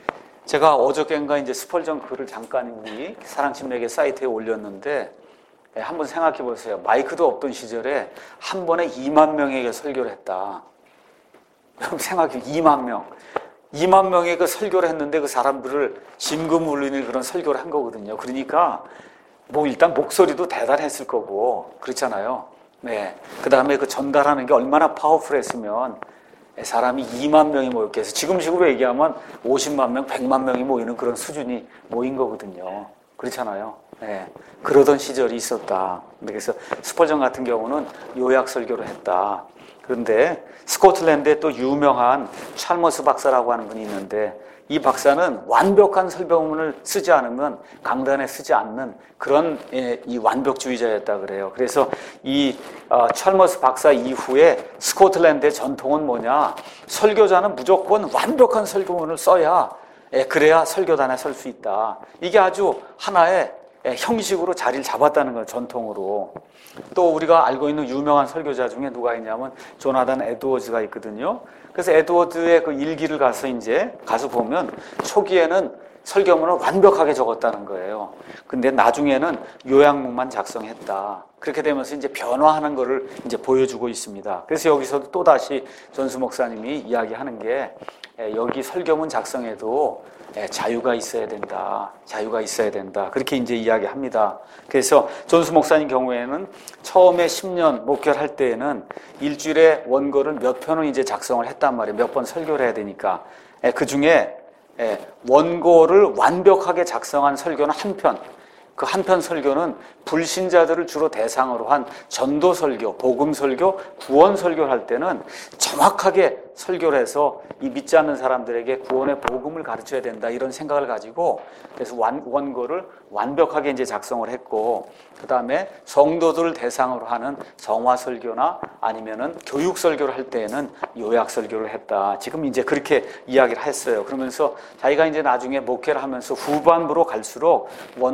제가 어저께인가 이제 스펄전 글을 잠깐 우리 사랑침례교 사이트에 올렸는데 한번 생각해 보세요. 마이크도 없던 시절에 한 번에 이만 명에게 설교를 했다. 여러분 생각해, 이만 명. 이만 명의 그 설교를 했는데 그 사람들을 심금 울리는 그런 설교를 한 거거든요. 그러니까 뭐 일단 목소리도 대단했을 거고 그렇잖아요. 네. 그 다음에 그 전달하는 게 얼마나 파워풀했으면 사람이 이만 명이 모였게 해서 지금 식으로 얘기하면 오십만 명, 백만 명이 모이는 그런 수준이 모인 거거든요. 그렇잖아요. 네. 그러던 시절이 있었다. 그래서 스펄전 같은 경우는 요약 설교를 했다. 그런데 스코틀랜드에 또 유명한 찰머스 박사라고 하는 분이 있는데 이 박사는 완벽한 설교문을 쓰지 않으면 강단에 쓰지 않는 그런 이 완벽주의자였다 그래요. 그래서 이 찰머스 박사 이후에 스코틀랜드의 전통은 뭐냐? 설교자는 무조건 완벽한 설교문을 써야 그래야 설교단에 설 수 있다. 이게 아주 하나의 형식으로 자리를 잡았다는 거예요, 전통으로. 또 우리가 알고 있는 유명한 설교자 중에 누가 있냐면 조나단 에드워즈가 있거든요. 그래서 에드워즈의 그 일기를 가서 이제 가서 보면 초기에는 설교문을 완벽하게 적었다는 거예요. 근데 나중에는 요약문만 작성했다. 그렇게 되면서 이제 변화하는 거를 이제 보여주고 있습니다. 그래서 여기서도 또 다시 전수 목사님이 이야기하는 게 여기 설교문 작성에도 자유가 있어야 된다. 자유가 있어야 된다. 그렇게 이제 이야기합니다. 그래서 전수 목사님 경우에는 처음에 십 년 목회를 할 때에는 일주일에 원고를 몇 편을 이제 작성을 했단 말이에요. 몇 번 설교를 해야 되니까. 그 중에 원고를 완벽하게 작성한 설교는 한 편. 그 한 편 설교는 불신자들을 주로 대상으로 한 전도 설교, 복음 설교, 구원 설교를 할 때는 정확하게 설교를 해서 이 믿지 않는 사람들에게 구원의 복음을 가르쳐야 된다 이런 생각을 가지고 그래서 완, 원고를 완벽하게 이제 작성을 했고 그 다음에 성도들을 대상으로 하는 성화 설교나 아니면은 교육 설교를 할 때에는 요약 설교를 했다. 지금 이제 그렇게 이야기를 했어요. 그러면서 자기가 이제 나중에 목회를 하면서 후반부로 갈수록 원고 작성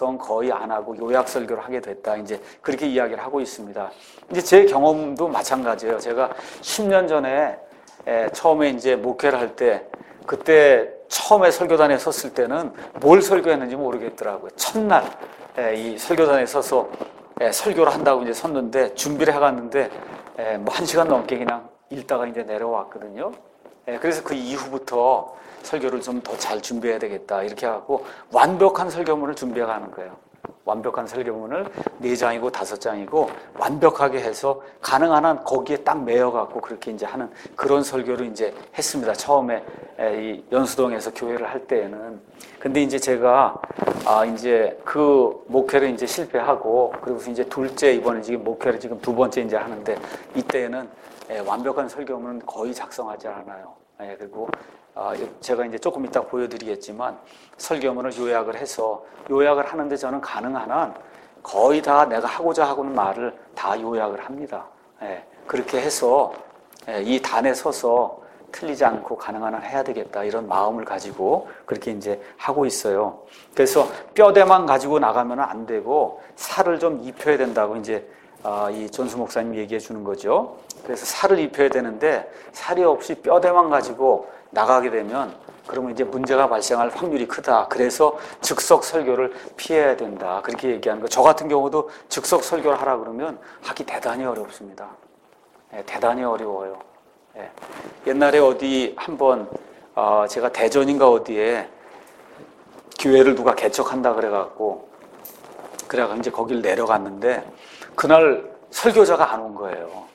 설교성 거의 안 하고 요약 설교를 하게 됐다. 이제 그렇게 이야기를 하고 있습니다. 이제 제 경험도 마찬가지예요. 제가 십 년 전에 에, 처음에 이제 목회를 할 때 그때 처음에 설교단에 섰을 때는 뭘 설교했는지 모르겠더라고요. 첫날 에, 이 설교단에 서서 에, 설교를 한다고 이제 섰는데 준비를 해갔는데 뭐 한 시간 넘게 그냥 읽다가 이제 내려왔거든요. 에, 그래서 그 이후부터 설교를 좀 더 잘 준비해야 되겠다 이렇게 하고 완벽한 설교문을 준비해 가는 거예요. 완벽한 설교문을 네 장이고 다섯 장이고 완벽하게 해서 가능한 한 거기에 딱 매여갖고 그렇게 이제 하는 그런 설교를 이제 했습니다. 처음에 이 연수동에서 교회를 할 때에는. 근데 이제 제가 아 이제 그 목회를 이제 실패하고 그리고서 이제 둘째 이번에 지금 목회를 지금 두 번째 이제 하는데 이때에는 완벽한 설교문은 거의 작성하지 않아요. 그리고 제가 이제 조금 이따 보여드리겠지만 설교문을 요약을 해서 요약을 하는데 저는 가능한 한 거의 다 내가 하고자 하고는 말을 다 요약을 합니다. 그렇게 해서 이 단에 서서 틀리지 않고 가능한 한 해야 되겠다 이런 마음을 가지고 그렇게 이제 하고 있어요. 그래서 뼈대만 가지고 나가면 안 되고 살을 좀 입혀야 된다고 이제 이 존스 목사님 얘기해 주는 거죠. 그래서 살을 입혀야 되는데 살이 없이 뼈대만 가지고 나가게 되면 그러면 이제 문제가 발생할 확률이 크다. 그래서 즉석 설교를 피해야 된다. 그렇게 얘기하는 거. 저 같은 경우도 즉석 설교를 하라 그러면 하기 대단히 어렵습니다. 네, 대단히 어려워요. 네. 옛날에 어디 한번 어, 제가 대전인가 어디에 교회를 누가 개척한다 그래갖고 그래갖고 이제 거기를 내려갔는데 그날 설교자가 안 온 거예요.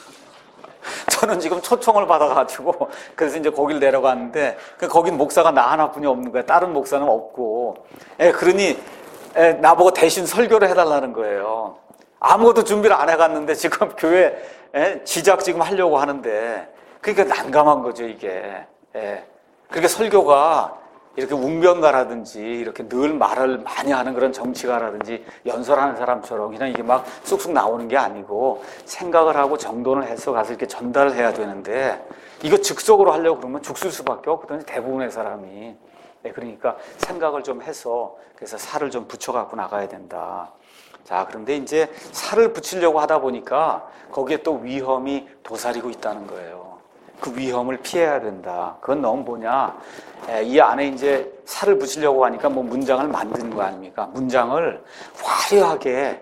저는 지금 초청을 받아가지고 그래서 이제 거길 내려갔는데 거긴 목사가 나 하나뿐이 없는 거야. 다른 목사는 없고. 예, 그러니 예, 나보고 대신 설교를 해달라는 거예요. 아무것도 준비를 안 해갔는데 지금 교회 예, 지작 지금 하려고 하는데 그러니까 난감한 거죠 이게. 예, 그러니까 설교가 이렇게 웅변가라든지 이렇게 늘 말을 많이 하는 그런 정치가라든지 연설하는 사람처럼 그냥 이게 막 쑥쑥 나오는 게 아니고 생각을 하고 정돈을 해서 가서 이렇게 전달을 해야 되는데 이거 즉석으로 하려고 그러면 죽을 수밖에 없거든요. 대부분의 사람이. 네, 그러니까 생각을 좀 해서 그래서 살을 좀 붙여갖고 나가야 된다. 자, 그런데 이제 살을 붙이려고 하다 보니까 거기에 또 위험이 도사리고 있다는 거예요. 그 위험을 피해야 된다. 그건 너무 뭐냐. 이 안에 이제 살을 붙이려고 하니까 뭐 문장을 만드는 거 아닙니까? 문장을 화려하게,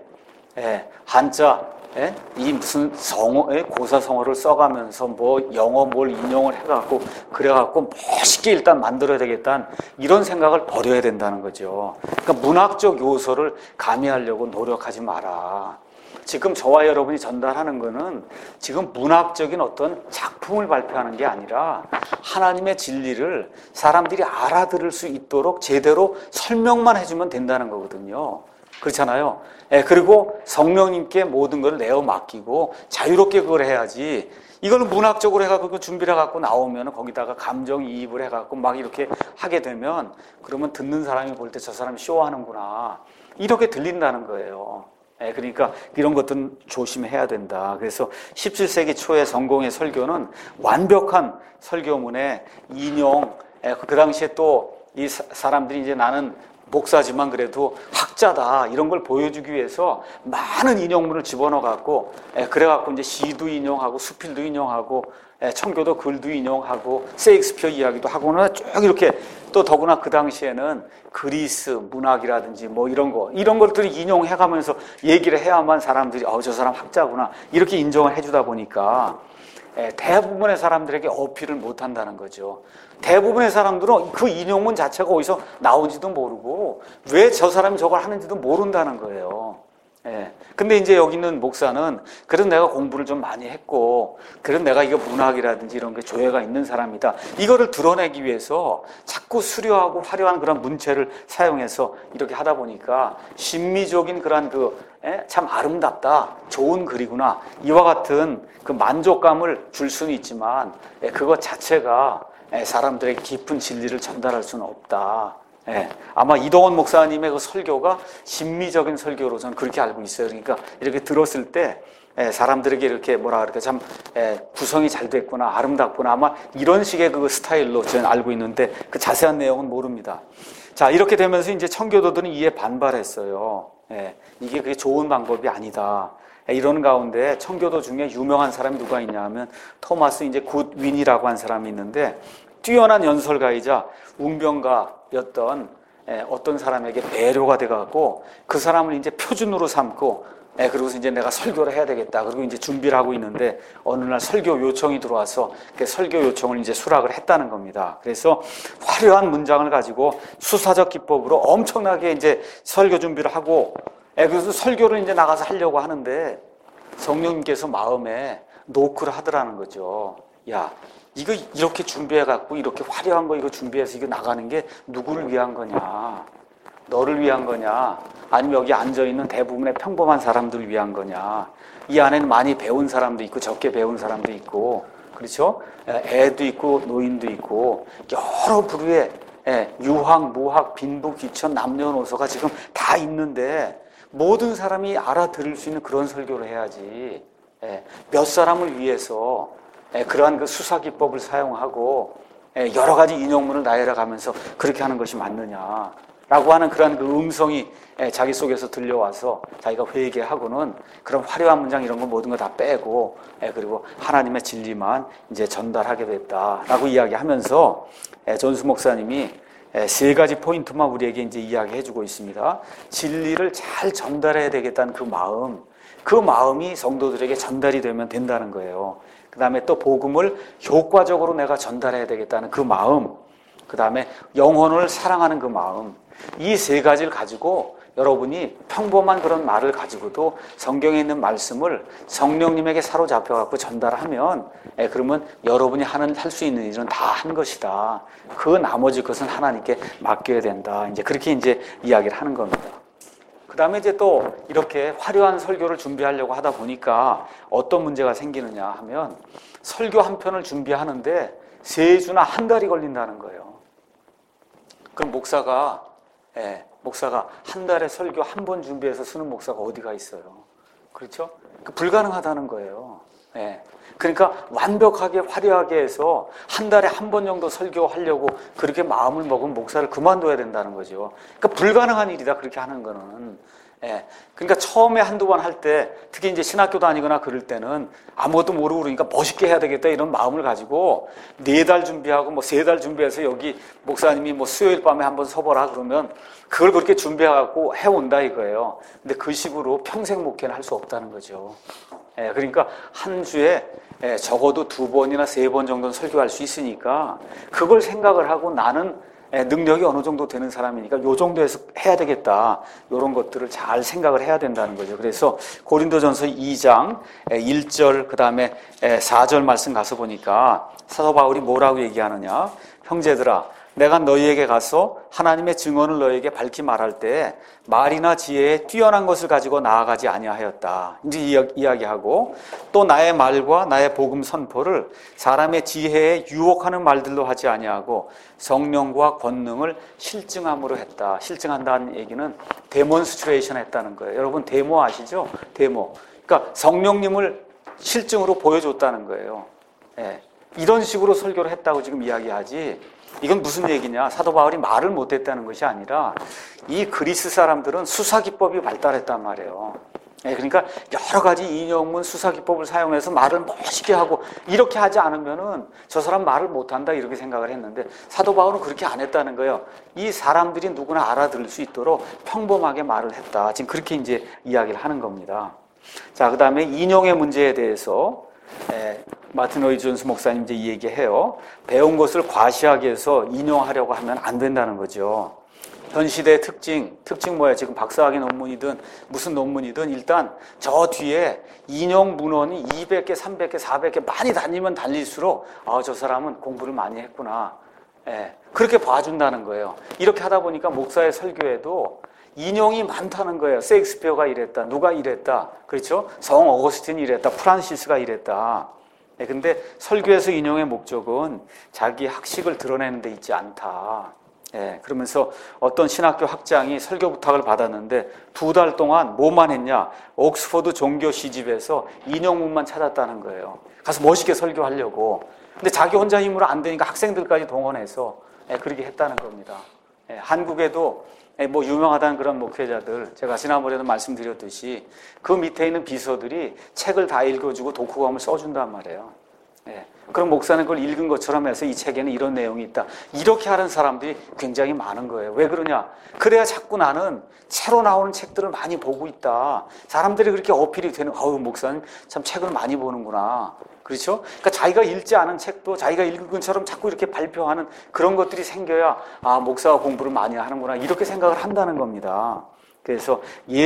한자, 이 무슨 성어, 고사성어를 써가면서 뭐 영어 뭘 인용을 해갖고, 그래갖고 멋있게 일단 만들어야 되겠다는 이런 생각을 버려야 된다는 거죠. 그러니까 문학적 요소를 가미하려고 노력하지 마라. 지금 저와 여러분이 전달하는 거는 지금 문학적인 어떤 작품을 발표하는 게 아니라 하나님의 진리를 사람들이 알아들을 수 있도록 제대로 설명만 해주면 된다는 거거든요. 그렇잖아요. 예, 그리고 성령님께 모든 걸 내어 맡기고 자유롭게 그걸 해야지. 이걸 문학적으로 해갖고 준비를 해갖고 나오면 거기다가 감정이입을 해갖고 막 이렇게 하게 되면 그러면 듣는 사람이 볼 때 저 사람이 쇼하는구나. 이렇게 들린다는 거예요. 그러니까 이런 것들은 조심해야 된다. 그래서 십칠 세기 초의 성공의 설교는 완벽한 설교문에 인용, 그 당시에 또 이 사람들이 이제 나는 목사지만 그래도 학자다 이런 걸 보여주기 위해서 많은 인용문을 집어넣어갖고 그래갖고 이제 시도 인용하고 수필도 인용하고 청교도 글도 인용하고 세익스피어 이야기도 하고는 쭉 이렇게 또 더구나 그 당시에는 그리스 문학이라든지 뭐 이런 거 이런 것들을 인용해가면서 얘기를 해야만 사람들이 어, 저 사람 학자구나 이렇게 인정을 해주다 보니까 대부분의 사람들에게 어필을 못한다는 거죠. 대부분의 사람들은 그 인용문 자체가 어디서 나온지도 모르고 왜 저 사람이 저걸 하는지도 모른다는 거예요. 예. 근데 이제 여기 있는 목사는 그래도 내가 공부를 좀 많이 했고 그래도 내가 이거 문학이라든지 이런 게 조예가 있는 사람이다. 이거를 드러내기 위해서 자꾸 수려하고 화려한 그런 문체를 사용해서 이렇게 하다 보니까 심미적인 그런 그 참 아름답다, 좋은 글이구나 이와 같은 그 만족감을 줄 수는 있지만 그것 자체가 사람들에게 깊은 진리를 전달할 수는 없다. 예, 아마 이동원 목사님의 그 설교가 심미적인 설교로 저는 그렇게 알고 있어요. 그러니까 이렇게 들었을 때 예, 사람들에게 이렇게 뭐라 그럴까 참 예, 구성이 잘 됐구나, 아름답구나 아마 이런 식의 그 스타일로 저는 알고 있는데 그 자세한 내용은 모릅니다. 자, 이렇게 되면서 이제 청교도들은 이에 반발했어요. 예, 이게 그게 좋은 방법이 아니다. 예, 이런 가운데 청교도 중에 유명한 사람이 누가 있냐 하면 토마스 이제 굿윈이라고 한 사람이 있는데 뛰어난 연설가이자 웅변가였던 예, 어떤 사람에게 배려가 돼갖고 그 사람을 이제 표준으로 삼고 예, 그리고서 이제 내가 설교를 해야 되겠다. 그리고 이제 준비를 하고 있는데 어느 날 설교 요청이 들어와서 그 설교 요청을 이제 수락을 했다는 겁니다. 그래서 화려한 문장을 가지고 수사적 기법으로 엄청나게 이제 설교 준비를 하고 예, 그래서 설교를 이제 나가서 하려고 하는데 성령님께서 마음에 노크를 하더라는 거죠. 야, 이거 이렇게 준비해갖고 이렇게 화려한 거 이거 준비해서 이거 나가는 게 누구를 위한 거냐? 너를 위한 거냐? 아니면 여기 앉아있는 대부분의 평범한 사람들을 위한 거냐? 이 안에는 많이 배운 사람도 있고 적게 배운 사람도 있고 그렇죠? 애도 있고 노인도 있고 여러 부류의 유학, 무학, 빈부, 귀천, 남녀노소가 지금 다 있는데 모든 사람이 알아들을 수 있는 그런 설교를 해야지 몇 사람을 위해서 그러한 그 수사기법을 사용하고 여러 가지 인용문을 나열해가면서 그렇게 하는 것이 맞느냐 라고 하는 그런 그 음성이 자기 속에서 들려와서 자기가 회개하고는 그런 화려한 문장 이런 거 모든 거 다 빼고 그리고 하나님의 진리만 이제 전달하게 됐다라고 이야기하면서 존스 목사님이 세 가지 포인트만 우리에게 이제 이야기해주고 있습니다. 진리를 잘 전달해야 되겠다는 그 마음, 그 마음이 성도들에게 전달이 되면 된다는 거예요. 그 다음에 또 복음을 효과적으로 내가 전달해야 되겠다는 그 마음, 그 다음에 영혼을 사랑하는 그 마음, 이 세 가지를 가지고 여러분이 평범한 그런 말을 가지고도 성경에 있는 말씀을 성령님에게 사로잡혀갖고 전달하면 예, 그러면 여러분이 하는 할 수 있는 일은 다 한 것이다. 그 나머지 것은 하나님께 맡겨야 된다. 이제 그렇게 이제 이야기를 하는 겁니다. 그 다음에 이제 또 이렇게 화려한 설교를 준비하려고 하다 보니까 어떤 문제가 생기느냐 하면 설교 한 편을 준비하는데 세 주나 한 달이 걸린다는 거예요. 그럼 목사가 예, 목사가 한 달에 설교 한 번 준비해서 쓰는 목사가 어디가 있어요? 그렇죠? 불가능하다는 거예요. 예. 그러니까 완벽하게 화려하게 해서 한 달에 한 번 정도 설교하려고 그렇게 마음을 먹은 목사를 그만둬야 된다는 거죠. 그러니까 불가능한 일이다 그렇게 하는 거는. 예. 그러니까 처음에 한두 번 할 때 특히 이제 신학교 다니거나 그럴 때는 아무것도 모르고 그러니까 멋있게 해야 되겠다 이런 마음을 가지고 네 달 준비하고 뭐 세 달 준비해서 여기 목사님이 뭐 수요일 밤에 한번 서보라 그러면 그걸 그렇게 준비해갖고 해온다 이거예요. 근데 그 식으로 평생 목회는 할 수 없다는 거죠. 예. 그러니까 한 주에 예, 적어도 두 번이나 세 번 정도는 설교할 수 있으니까 그걸 생각을 하고 나는 능력이 어느 정도 되는 사람이니까 요 정도에서 해야 되겠다. 이런 것들을 잘 생각을 해야 된다는 거죠. 그래서 고린도전서 이 장 일 절 그 다음에 사 절 말씀 가서 보니까 사도 바울이 뭐라고 얘기하느냐. 형제들아 내가 너희에게 가서 하나님의 증언을 너희에게 밝히 말할 때 말이나 지혜에 뛰어난 것을 가지고 나아가지 아니하였다. 이제 이야기하고 또 나의 말과 나의 복음 선포를 사람의 지혜에 유혹하는 말들로 하지 아니하고 성령과 권능을 실증함으로 했다. 실증한다는 얘기는 데몬스트레이션 했다는 거예요. 여러분 데모 아시죠? 데모. 그러니까 성령님을 실증으로 보여줬다는 거예요. 예. 이런 식으로 설교를 했다고 지금 이야기하지. 이건 무슨 얘기냐? 사도 바울이 말을 못했다는 것이 아니라 이 그리스 사람들은 수사기법이 발달했단 말이에요. 그러니까 여러 가지 인용문 수사기법을 사용해서 말을 멋있게 하고 이렇게 하지 않으면은 저 사람 말을 못한다 이렇게 생각을 했는데 사도 바울은 그렇게 안 했다는 거예요. 이 사람들이 누구나 알아들을 수 있도록 평범하게 말을 했다. 지금 그렇게 이제 이야기를 하는 겁니다. 자, 그 다음에 인용의 문제에 대해서 에, 마틴 로이드 존스 목사님 이제 이 얘기해요. 배운 것을 과시하기 위해서 인용하려고 하면 안 된다는 거죠. 현 시대의 특징, 특징 뭐야? 지금 박사학위 논문이든 무슨 논문이든 일단 저 뒤에 인용 문헌이 이백 개, 삼백 개, 사백 개 많이 달리면 달릴수록 아, 저 사람은 공부를 많이 했구나. 예, 그렇게 봐준다는 거예요. 이렇게 하다 보니까 목사의 설교에도 인용이 많다는 거예요. 셰익스피어가 이랬다. 누가 이랬다. 그렇죠? 성 어거스틴이 이랬다. 프란시스가 이랬다. 네, 근데 설교에서 인용의 목적은 자기 학식을 드러내는 데 있지 않다. 예, 그러면서 어떤 신학교 학장이 설교 부탁을 받았는데 두 달 동안 뭐만 했냐? 옥스퍼드 종교 시집에서 인용문만 찾았다는 거예요. 가서 멋있게 설교하려고. 근데 자기 혼자 힘으로 안 되니까 학생들까지 동원해서 예, 그렇게 했다는 겁니다. 예, 한국에도 예, 뭐 유명하다는 그런 목회자들, 제가 지난번에도 말씀드렸듯이 그 밑에 있는 비서들이 책을 다 읽어주고 독후감을 써준단 말이에요. 예, 그럼 목사는 그걸 읽은 것처럼 해서 이 책에는 이런 내용이 있다. 이렇게 하는 사람들이 굉장히 많은 거예요. 왜 그러냐? 그래야 자꾸 나는 새로 나오는 책들을 많이 보고 있다. 사람들이 그렇게 어필이 되는, 어우, 목사는 참 책을 많이 보는구나. 그렇죠? 그러니까 자기가 읽지 않은 책도 자기가 읽은 것처럼 자꾸 이렇게 발표하는 그런 것들이 생겨야, 아, 목사가 공부를 많이 하는구나. 이렇게 생각을 한다는 겁니다. 그래서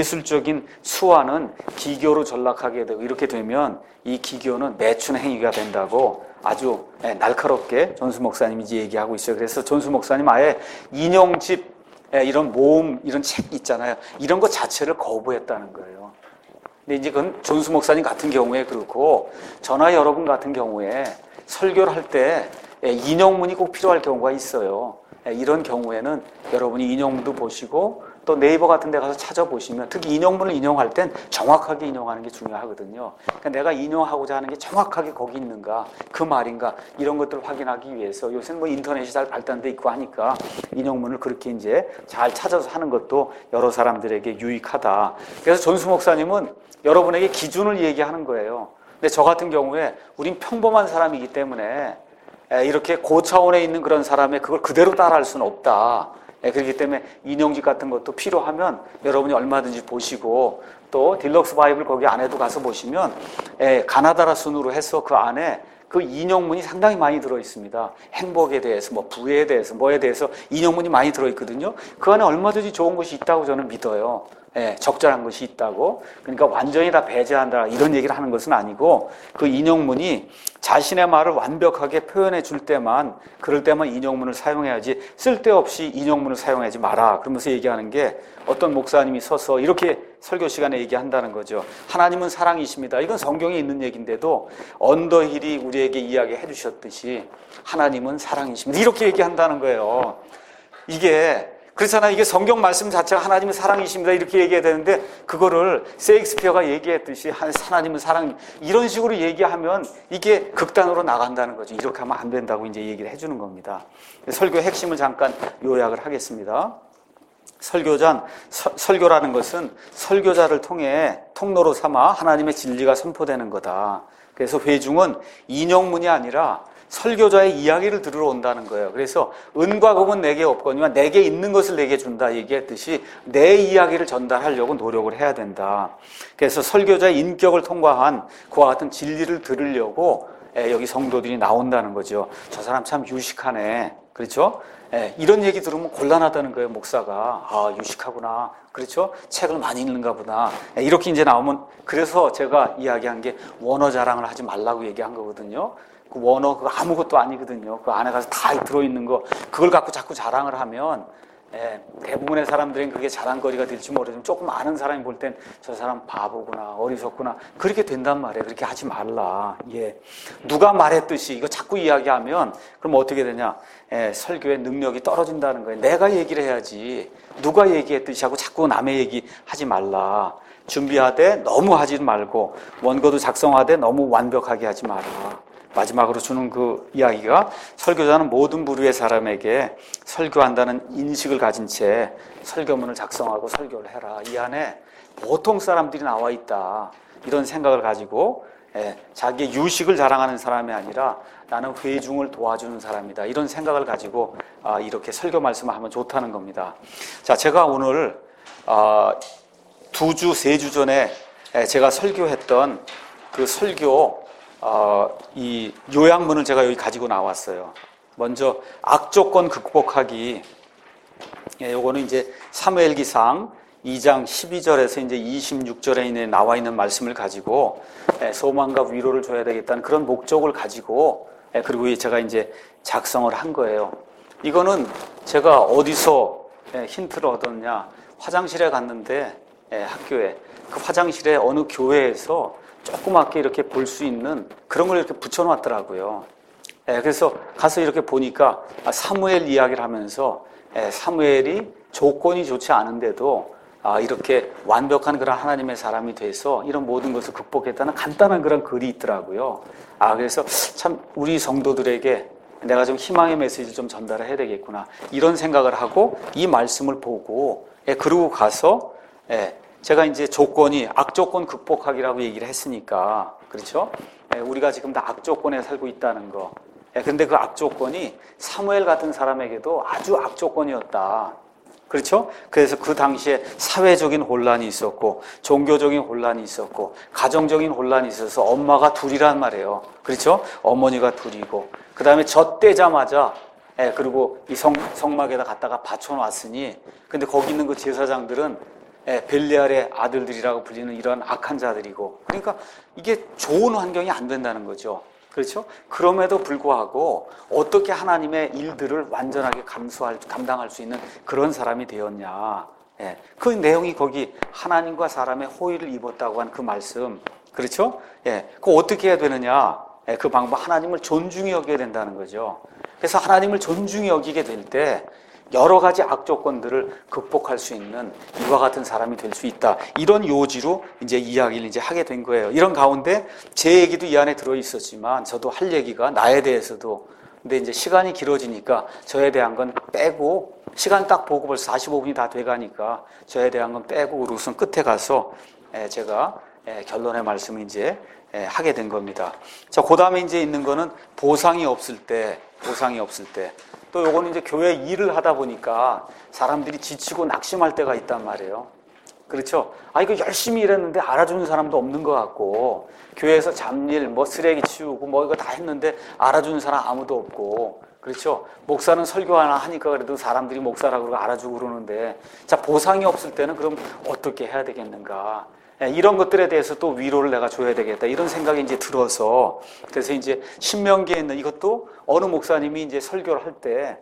예술적인 수완은 기교로 전락하게 되고, 이렇게 되면 이 기교는 매춘 행위가 된다고 아주 날카롭게 존수 목사님이 이제 얘기하고 있어요. 그래서 존수 목사님 아예 인용집, 이런 모음, 이런 책 있잖아요. 이런 것 자체를 거부했다는 거예요. 근데 이제 그건 존수 목사님 같은 경우에 그렇고, 저나 여러분 같은 경우에 설교를 할 때 인용문이 꼭 필요할 경우가 있어요. 이런 경우에는 여러분이 인용문도 보시고 또 네이버 같은 데 가서 찾아보시면, 특히 인용문을 인용할 땐 정확하게 인용하는 게 중요하거든요. 그러니까 내가 인용하고자 하는 게 정확하게 거기 있는가, 그 말인가, 이런 것들을 확인하기 위해서 요새는 뭐 인터넷이 잘 발달돼 있고 하니까 인용문을 그렇게 이제 잘 찾아서 하는 것도 여러 사람들에게 유익하다. 그래서 존수 목사님은 여러분에게 기준을 얘기하는 거예요. 근데 저 같은 경우에 우린 평범한 사람이기 때문에 이렇게 고차원에 있는 그런 사람의 그걸 그대로 따라할 수는 없다. 그렇기 때문에 인용집 같은 것도 필요하면 여러분이 얼마든지 보시고, 또 딜럭스 바이블 거기 안에도 가서 보시면 가나다라 순으로 해서 그 안에 그 인용문이 상당히 많이 들어있습니다. 행복에 대해서, 뭐 부에 대해서, 뭐에 대해서 인용문이 많이 들어있거든요. 그 안에 얼마든지 좋은 것이 있다고 저는 믿어요. 예, 적절한 것이 있다고. 그러니까 완전히 다 배제한다, 이런 얘기를 하는 것은 아니고, 그 인용문이 자신의 말을 완벽하게 표현해 줄 때만, 그럴 때만 인용문을 사용해야지, 쓸데없이 인용문을 사용하지 마라. 그러면서 얘기하는 게, 어떤 목사님이 서서 이렇게 설교 시간에 얘기한다는 거죠. 하나님은 사랑이십니다. 이건 성경에 있는 얘기인데도 언더힐이 우리에게 이야기해 주셨듯이 하나님은 사랑이십니다. 이렇게 얘기한다는 거예요. 이게 그렇잖아요. 이게 성경 말씀 자체가 하나님은 사랑이십니다, 이렇게 얘기해야 되는데, 그거를 세익스피어가 얘기했듯이 하나님은 사랑, 이런 식으로 얘기하면 이게 극단으로 나간다는 거죠. 이렇게 하면 안 된다고 이제 얘기를 해주는 겁니다. 설교 핵심을 잠깐 요약을 하겠습니다. 설교전, 서, 설교라는 것은 설교자를 통해 통로로 삼아 하나님의 진리가 선포되는 거다. 그래서 회중은 인용문이 아니라 설교자의 이야기를 들으러 온다는 거예요. 그래서 은과 금은 내게 없거니와 내게 있는 것을 내게 준다 얘기했듯이 내 이야기를 전달하려고 노력을 해야 된다. 그래서 설교자의 인격을 통과한 그와 같은 진리를 들으려고 여기 성도들이 나온다는 거죠. 저 사람 참 유식하네. 그렇죠? 이런 얘기 들으면 곤란하다는 거예요, 목사가. 아, 유식하구나. 그렇죠? 책을 많이 읽는가 보다. 이렇게 이제 나오면, 그래서 제가 이야기한 게 원어 자랑을 하지 말라고 얘기한 거거든요. 그 원어 그거 아무것도 아니거든요. 그 안에 가서 다 들어있는 거, 그걸 갖고 자꾸 자랑을 하면, 예, 대부분의 사람들은 그게 자랑거리가 될지 모르지만 조금 아는 사람이 볼 땐 저 사람 바보구나, 어리석구나, 그렇게 된단 말이에요. 그렇게 하지 말라. 예, 누가 말했듯이 이거 자꾸 이야기하면 그럼 어떻게 되냐? 예, 설교의 능력이 떨어진다는 거예요. 내가 얘기를 해야지. 누가 얘기했듯이 하고 자꾸 남의 얘기 하지 말라. 준비하되 너무 하지 말고, 원고도 작성하되 너무 완벽하게 하지 마라. 마지막으로 주는 그 이야기가, 설교자는 모든 부류의 사람에게 설교한다는 인식을 가진 채 설교문을 작성하고 설교를 해라. 이 안에 보통 사람들이 나와 있다, 이런 생각을 가지고, 예, 자기의 유식을 자랑하는 사람이 아니라 나는 회중을 도와주는 사람이다, 이런 생각을 가지고 아, 이렇게 설교 말씀을 하면 좋다는 겁니다. 자, 제가 오늘 아, 두 주, 세 주 전에 제가 설교했던 그 설교 어, 이 요약문을 제가 여기 가지고 나왔어요. 먼저 악조건 극복하기. 예, 요거는 이제 사무엘기상 이 장 십이 절에서 이제 이십육 절에 나와 있는 말씀을 가지고, 예, 소망과 위로를 줘야 되겠다는 그런 목적을 가지고, 예, 그리고 제가 이제 작성을 한 거예요. 이거는 제가 어디서 예, 힌트를 얻었냐? 화장실에 갔는데, 예, 학교에 그 화장실에 어느 교회에서 조그맣게 이렇게 볼 수 있는 그런 걸 이렇게 붙여놨더라고요. 예, 그래서 가서 이렇게 보니까 아, 사무엘 이야기를 하면서, 예, 사무엘이 조건이 좋지 않은데도 아, 이렇게 완벽한 그런 하나님의 사람이 돼서 이런 모든 것을 극복했다는 간단한 그런 글이 있더라고요. 아, 그래서 참 우리 성도들에게 내가 좀 희망의 메시지를 좀 전달해야 되겠구나. 이런 생각을 하고 이 말씀을 보고, 예, 그러고 가서, 예, 제가 이제 조건이 악조건 극복하기라고 얘기를 했으니까, 그렇죠? 예, 우리가 지금 다 악조건에 살고 있다는 거. 예, 근데 그 악조건이 사무엘 같은 사람에게도 아주 악조건이었다. 그렇죠? 그래서 그 당시에 사회적인 혼란이 있었고, 종교적인 혼란이 있었고, 가정적인 혼란이 있어서 엄마가 둘이란 말이에요. 그렇죠? 어머니가 둘이고, 그 다음에 젖대자마자, 예, 그리고 이 성, 성막에다 갖다가 받쳐놨으니, 근데 거기 있는 그 제사장들은, 예, 벨리알의 아들들이라고 불리는 이런 악한 자들이고, 그러니까 이게 좋은 환경이 안 된다는 거죠. 그렇죠? 그럼에도 불구하고 어떻게 하나님의 일들을 완전하게 감수할, 감당할 수 있는 그런 사람이 되었냐. 예, 그 내용이 거기 하나님과 사람의 호의를 입었다고 한 그 말씀. 그렇죠? 예, 그거 어떻게 해야 되느냐. 예, 그 방법, 하나님을 존중히 여겨야 된다는 거죠. 그래서 하나님을 존중히 여기게 될 때 여러 가지 악조건들을 극복할 수 있는 이와 같은 사람이 될 수 있다. 이런 요지로 이제 이야기를 이제 하게 된 거예요. 이런 가운데 제 얘기도 이 안에 들어 있었지만 저도 할 얘기가 나에 대해서도, 근데 이제 시간이 길어지니까 저에 대한 건 빼고, 시간 딱 보고 벌써 사십오 분이 다 돼 가니까 저에 대한 건 빼고 우선 끝에 가서 제가 결론의 말씀을 이제 하게 된 겁니다. 자, 그 다음에 이제 있는 거는 보상이 없을 때, 보상이 없을 때. 또 요거는 이제 교회 일을 하다 보니까 사람들이 지치고 낙심할 때가 있단 말이에요. 그렇죠? 아, 이거 열심히 일했는데 알아주는 사람도 없는 것 같고, 교회에서 잡일, 뭐 쓰레기 치우고 뭐 이거 다 했는데 알아주는 사람 아무도 없고, 그렇죠? 목사는 설교 하나 하니까 그래도 사람들이 목사라고 그러고 알아주고 그러는데, 자, 보상이 없을 때는 그럼 어떻게 해야 되겠는가? 이런 것들에 대해서 또 위로를 내가 줘야 되겠다. 이런 생각이 이제 들어서, 그래서 이제 신명기에 있는 이것도 어느 목사님이 이제 설교를 할 때,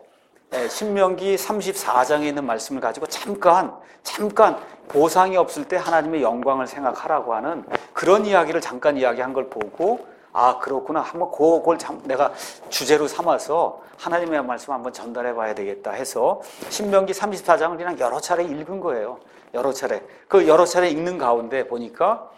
신명기 삼십사 장에 있는 말씀을 가지고 잠깐, 잠깐 보상이 없을 때 하나님의 영광을 생각하라고 하는 그런 이야기를 잠깐 이야기한 걸 보고, 아, 그렇구나. 한번 그걸 내가 주제로 삼아서 하나님의 말씀 한번 전달해 봐야 되겠다 해서 신명기 삼십사 장을 그냥 여러 차례 읽은 거예요. 여러 차례. 그 여러 차례 읽는 가운데 보니까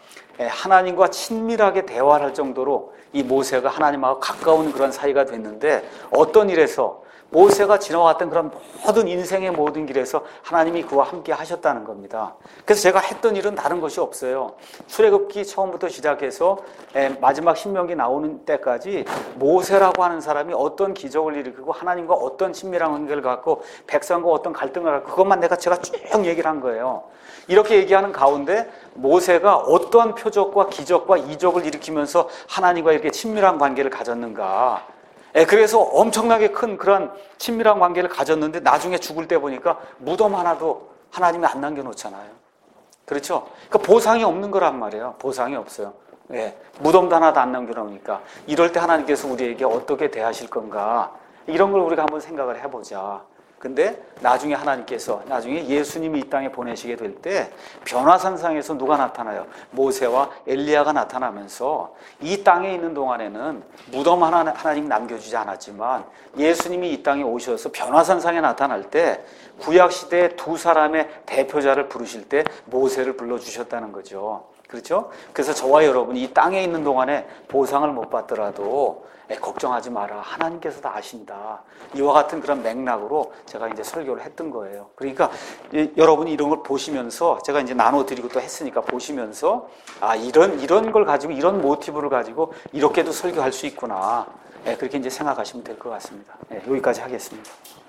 하나님과 친밀하게 대화를 할 정도로 이 모세가 하나님하고 가까운 그런 사이가 됐는데, 어떤 일에서 모세가 지나왔던 그런 모든 인생의 모든 길에서 하나님이 그와 함께 하셨다는 겁니다. 그래서 제가 했던 일은 다른 것이 없어요. 출애굽기 처음부터 시작해서 마지막 신명기 나오는 때까지 모세라고 하는 사람이 어떤 기적을 일으키고 하나님과 어떤 친밀한 관계를 갖고 백성과 어떤 갈등을 갖고, 그것만 내가 제가 쭉 얘기를 한 거예요. 이렇게 얘기하는 가운데 모세가 어떠한 표적과 기적과 이적을 일으키면서 하나님과 이렇게 친밀한 관계를 가졌는가. 예, 그래서 엄청나게 큰 그런 친밀한 관계를 가졌는데 나중에 죽을 때 보니까 무덤 하나도 하나님이 안 남겨놓잖아요. 그렇죠? 그러니까 보상이 없는 거란 말이에요. 보상이 없어요. 예, 무덤도 하나도 안 남겨놓으니까 이럴 때 하나님께서 우리에게 어떻게 대하실 건가, 이런 걸 우리가 한번 생각을 해보자. 근데 나중에 하나님께서, 나중에 예수님이 이 땅에 보내시게 될 때 변화산상에서 누가 나타나요? 모세와 엘리야가 나타나면서 이 땅에 있는 동안에는 무덤 하나 하나님 남겨주지 않았지만 예수님이 이 땅에 오셔서 변화산상에 나타날 때 구약시대의 두 사람의 대표자를 부르실 때 모세를 불러주셨다는 거죠. 그렇죠? 그래서 저와 여러분이 이 땅에 있는 동안에 보상을 못 받더라도 걱정하지 마라. 하나님께서 다 아신다. 이와 같은 그런 맥락으로 제가 이제 설교를 했던 거예요. 그러니까 여러분이 이런 걸 보시면서, 제가 이제 나눠드리고 또 했으니까 보시면서, 아, 이런, 이런 걸 가지고, 이런 모티브를 가지고 이렇게도 설교할 수 있구나. 그렇게 이제 생각하시면 될 것 같습니다. 여기까지 하겠습니다.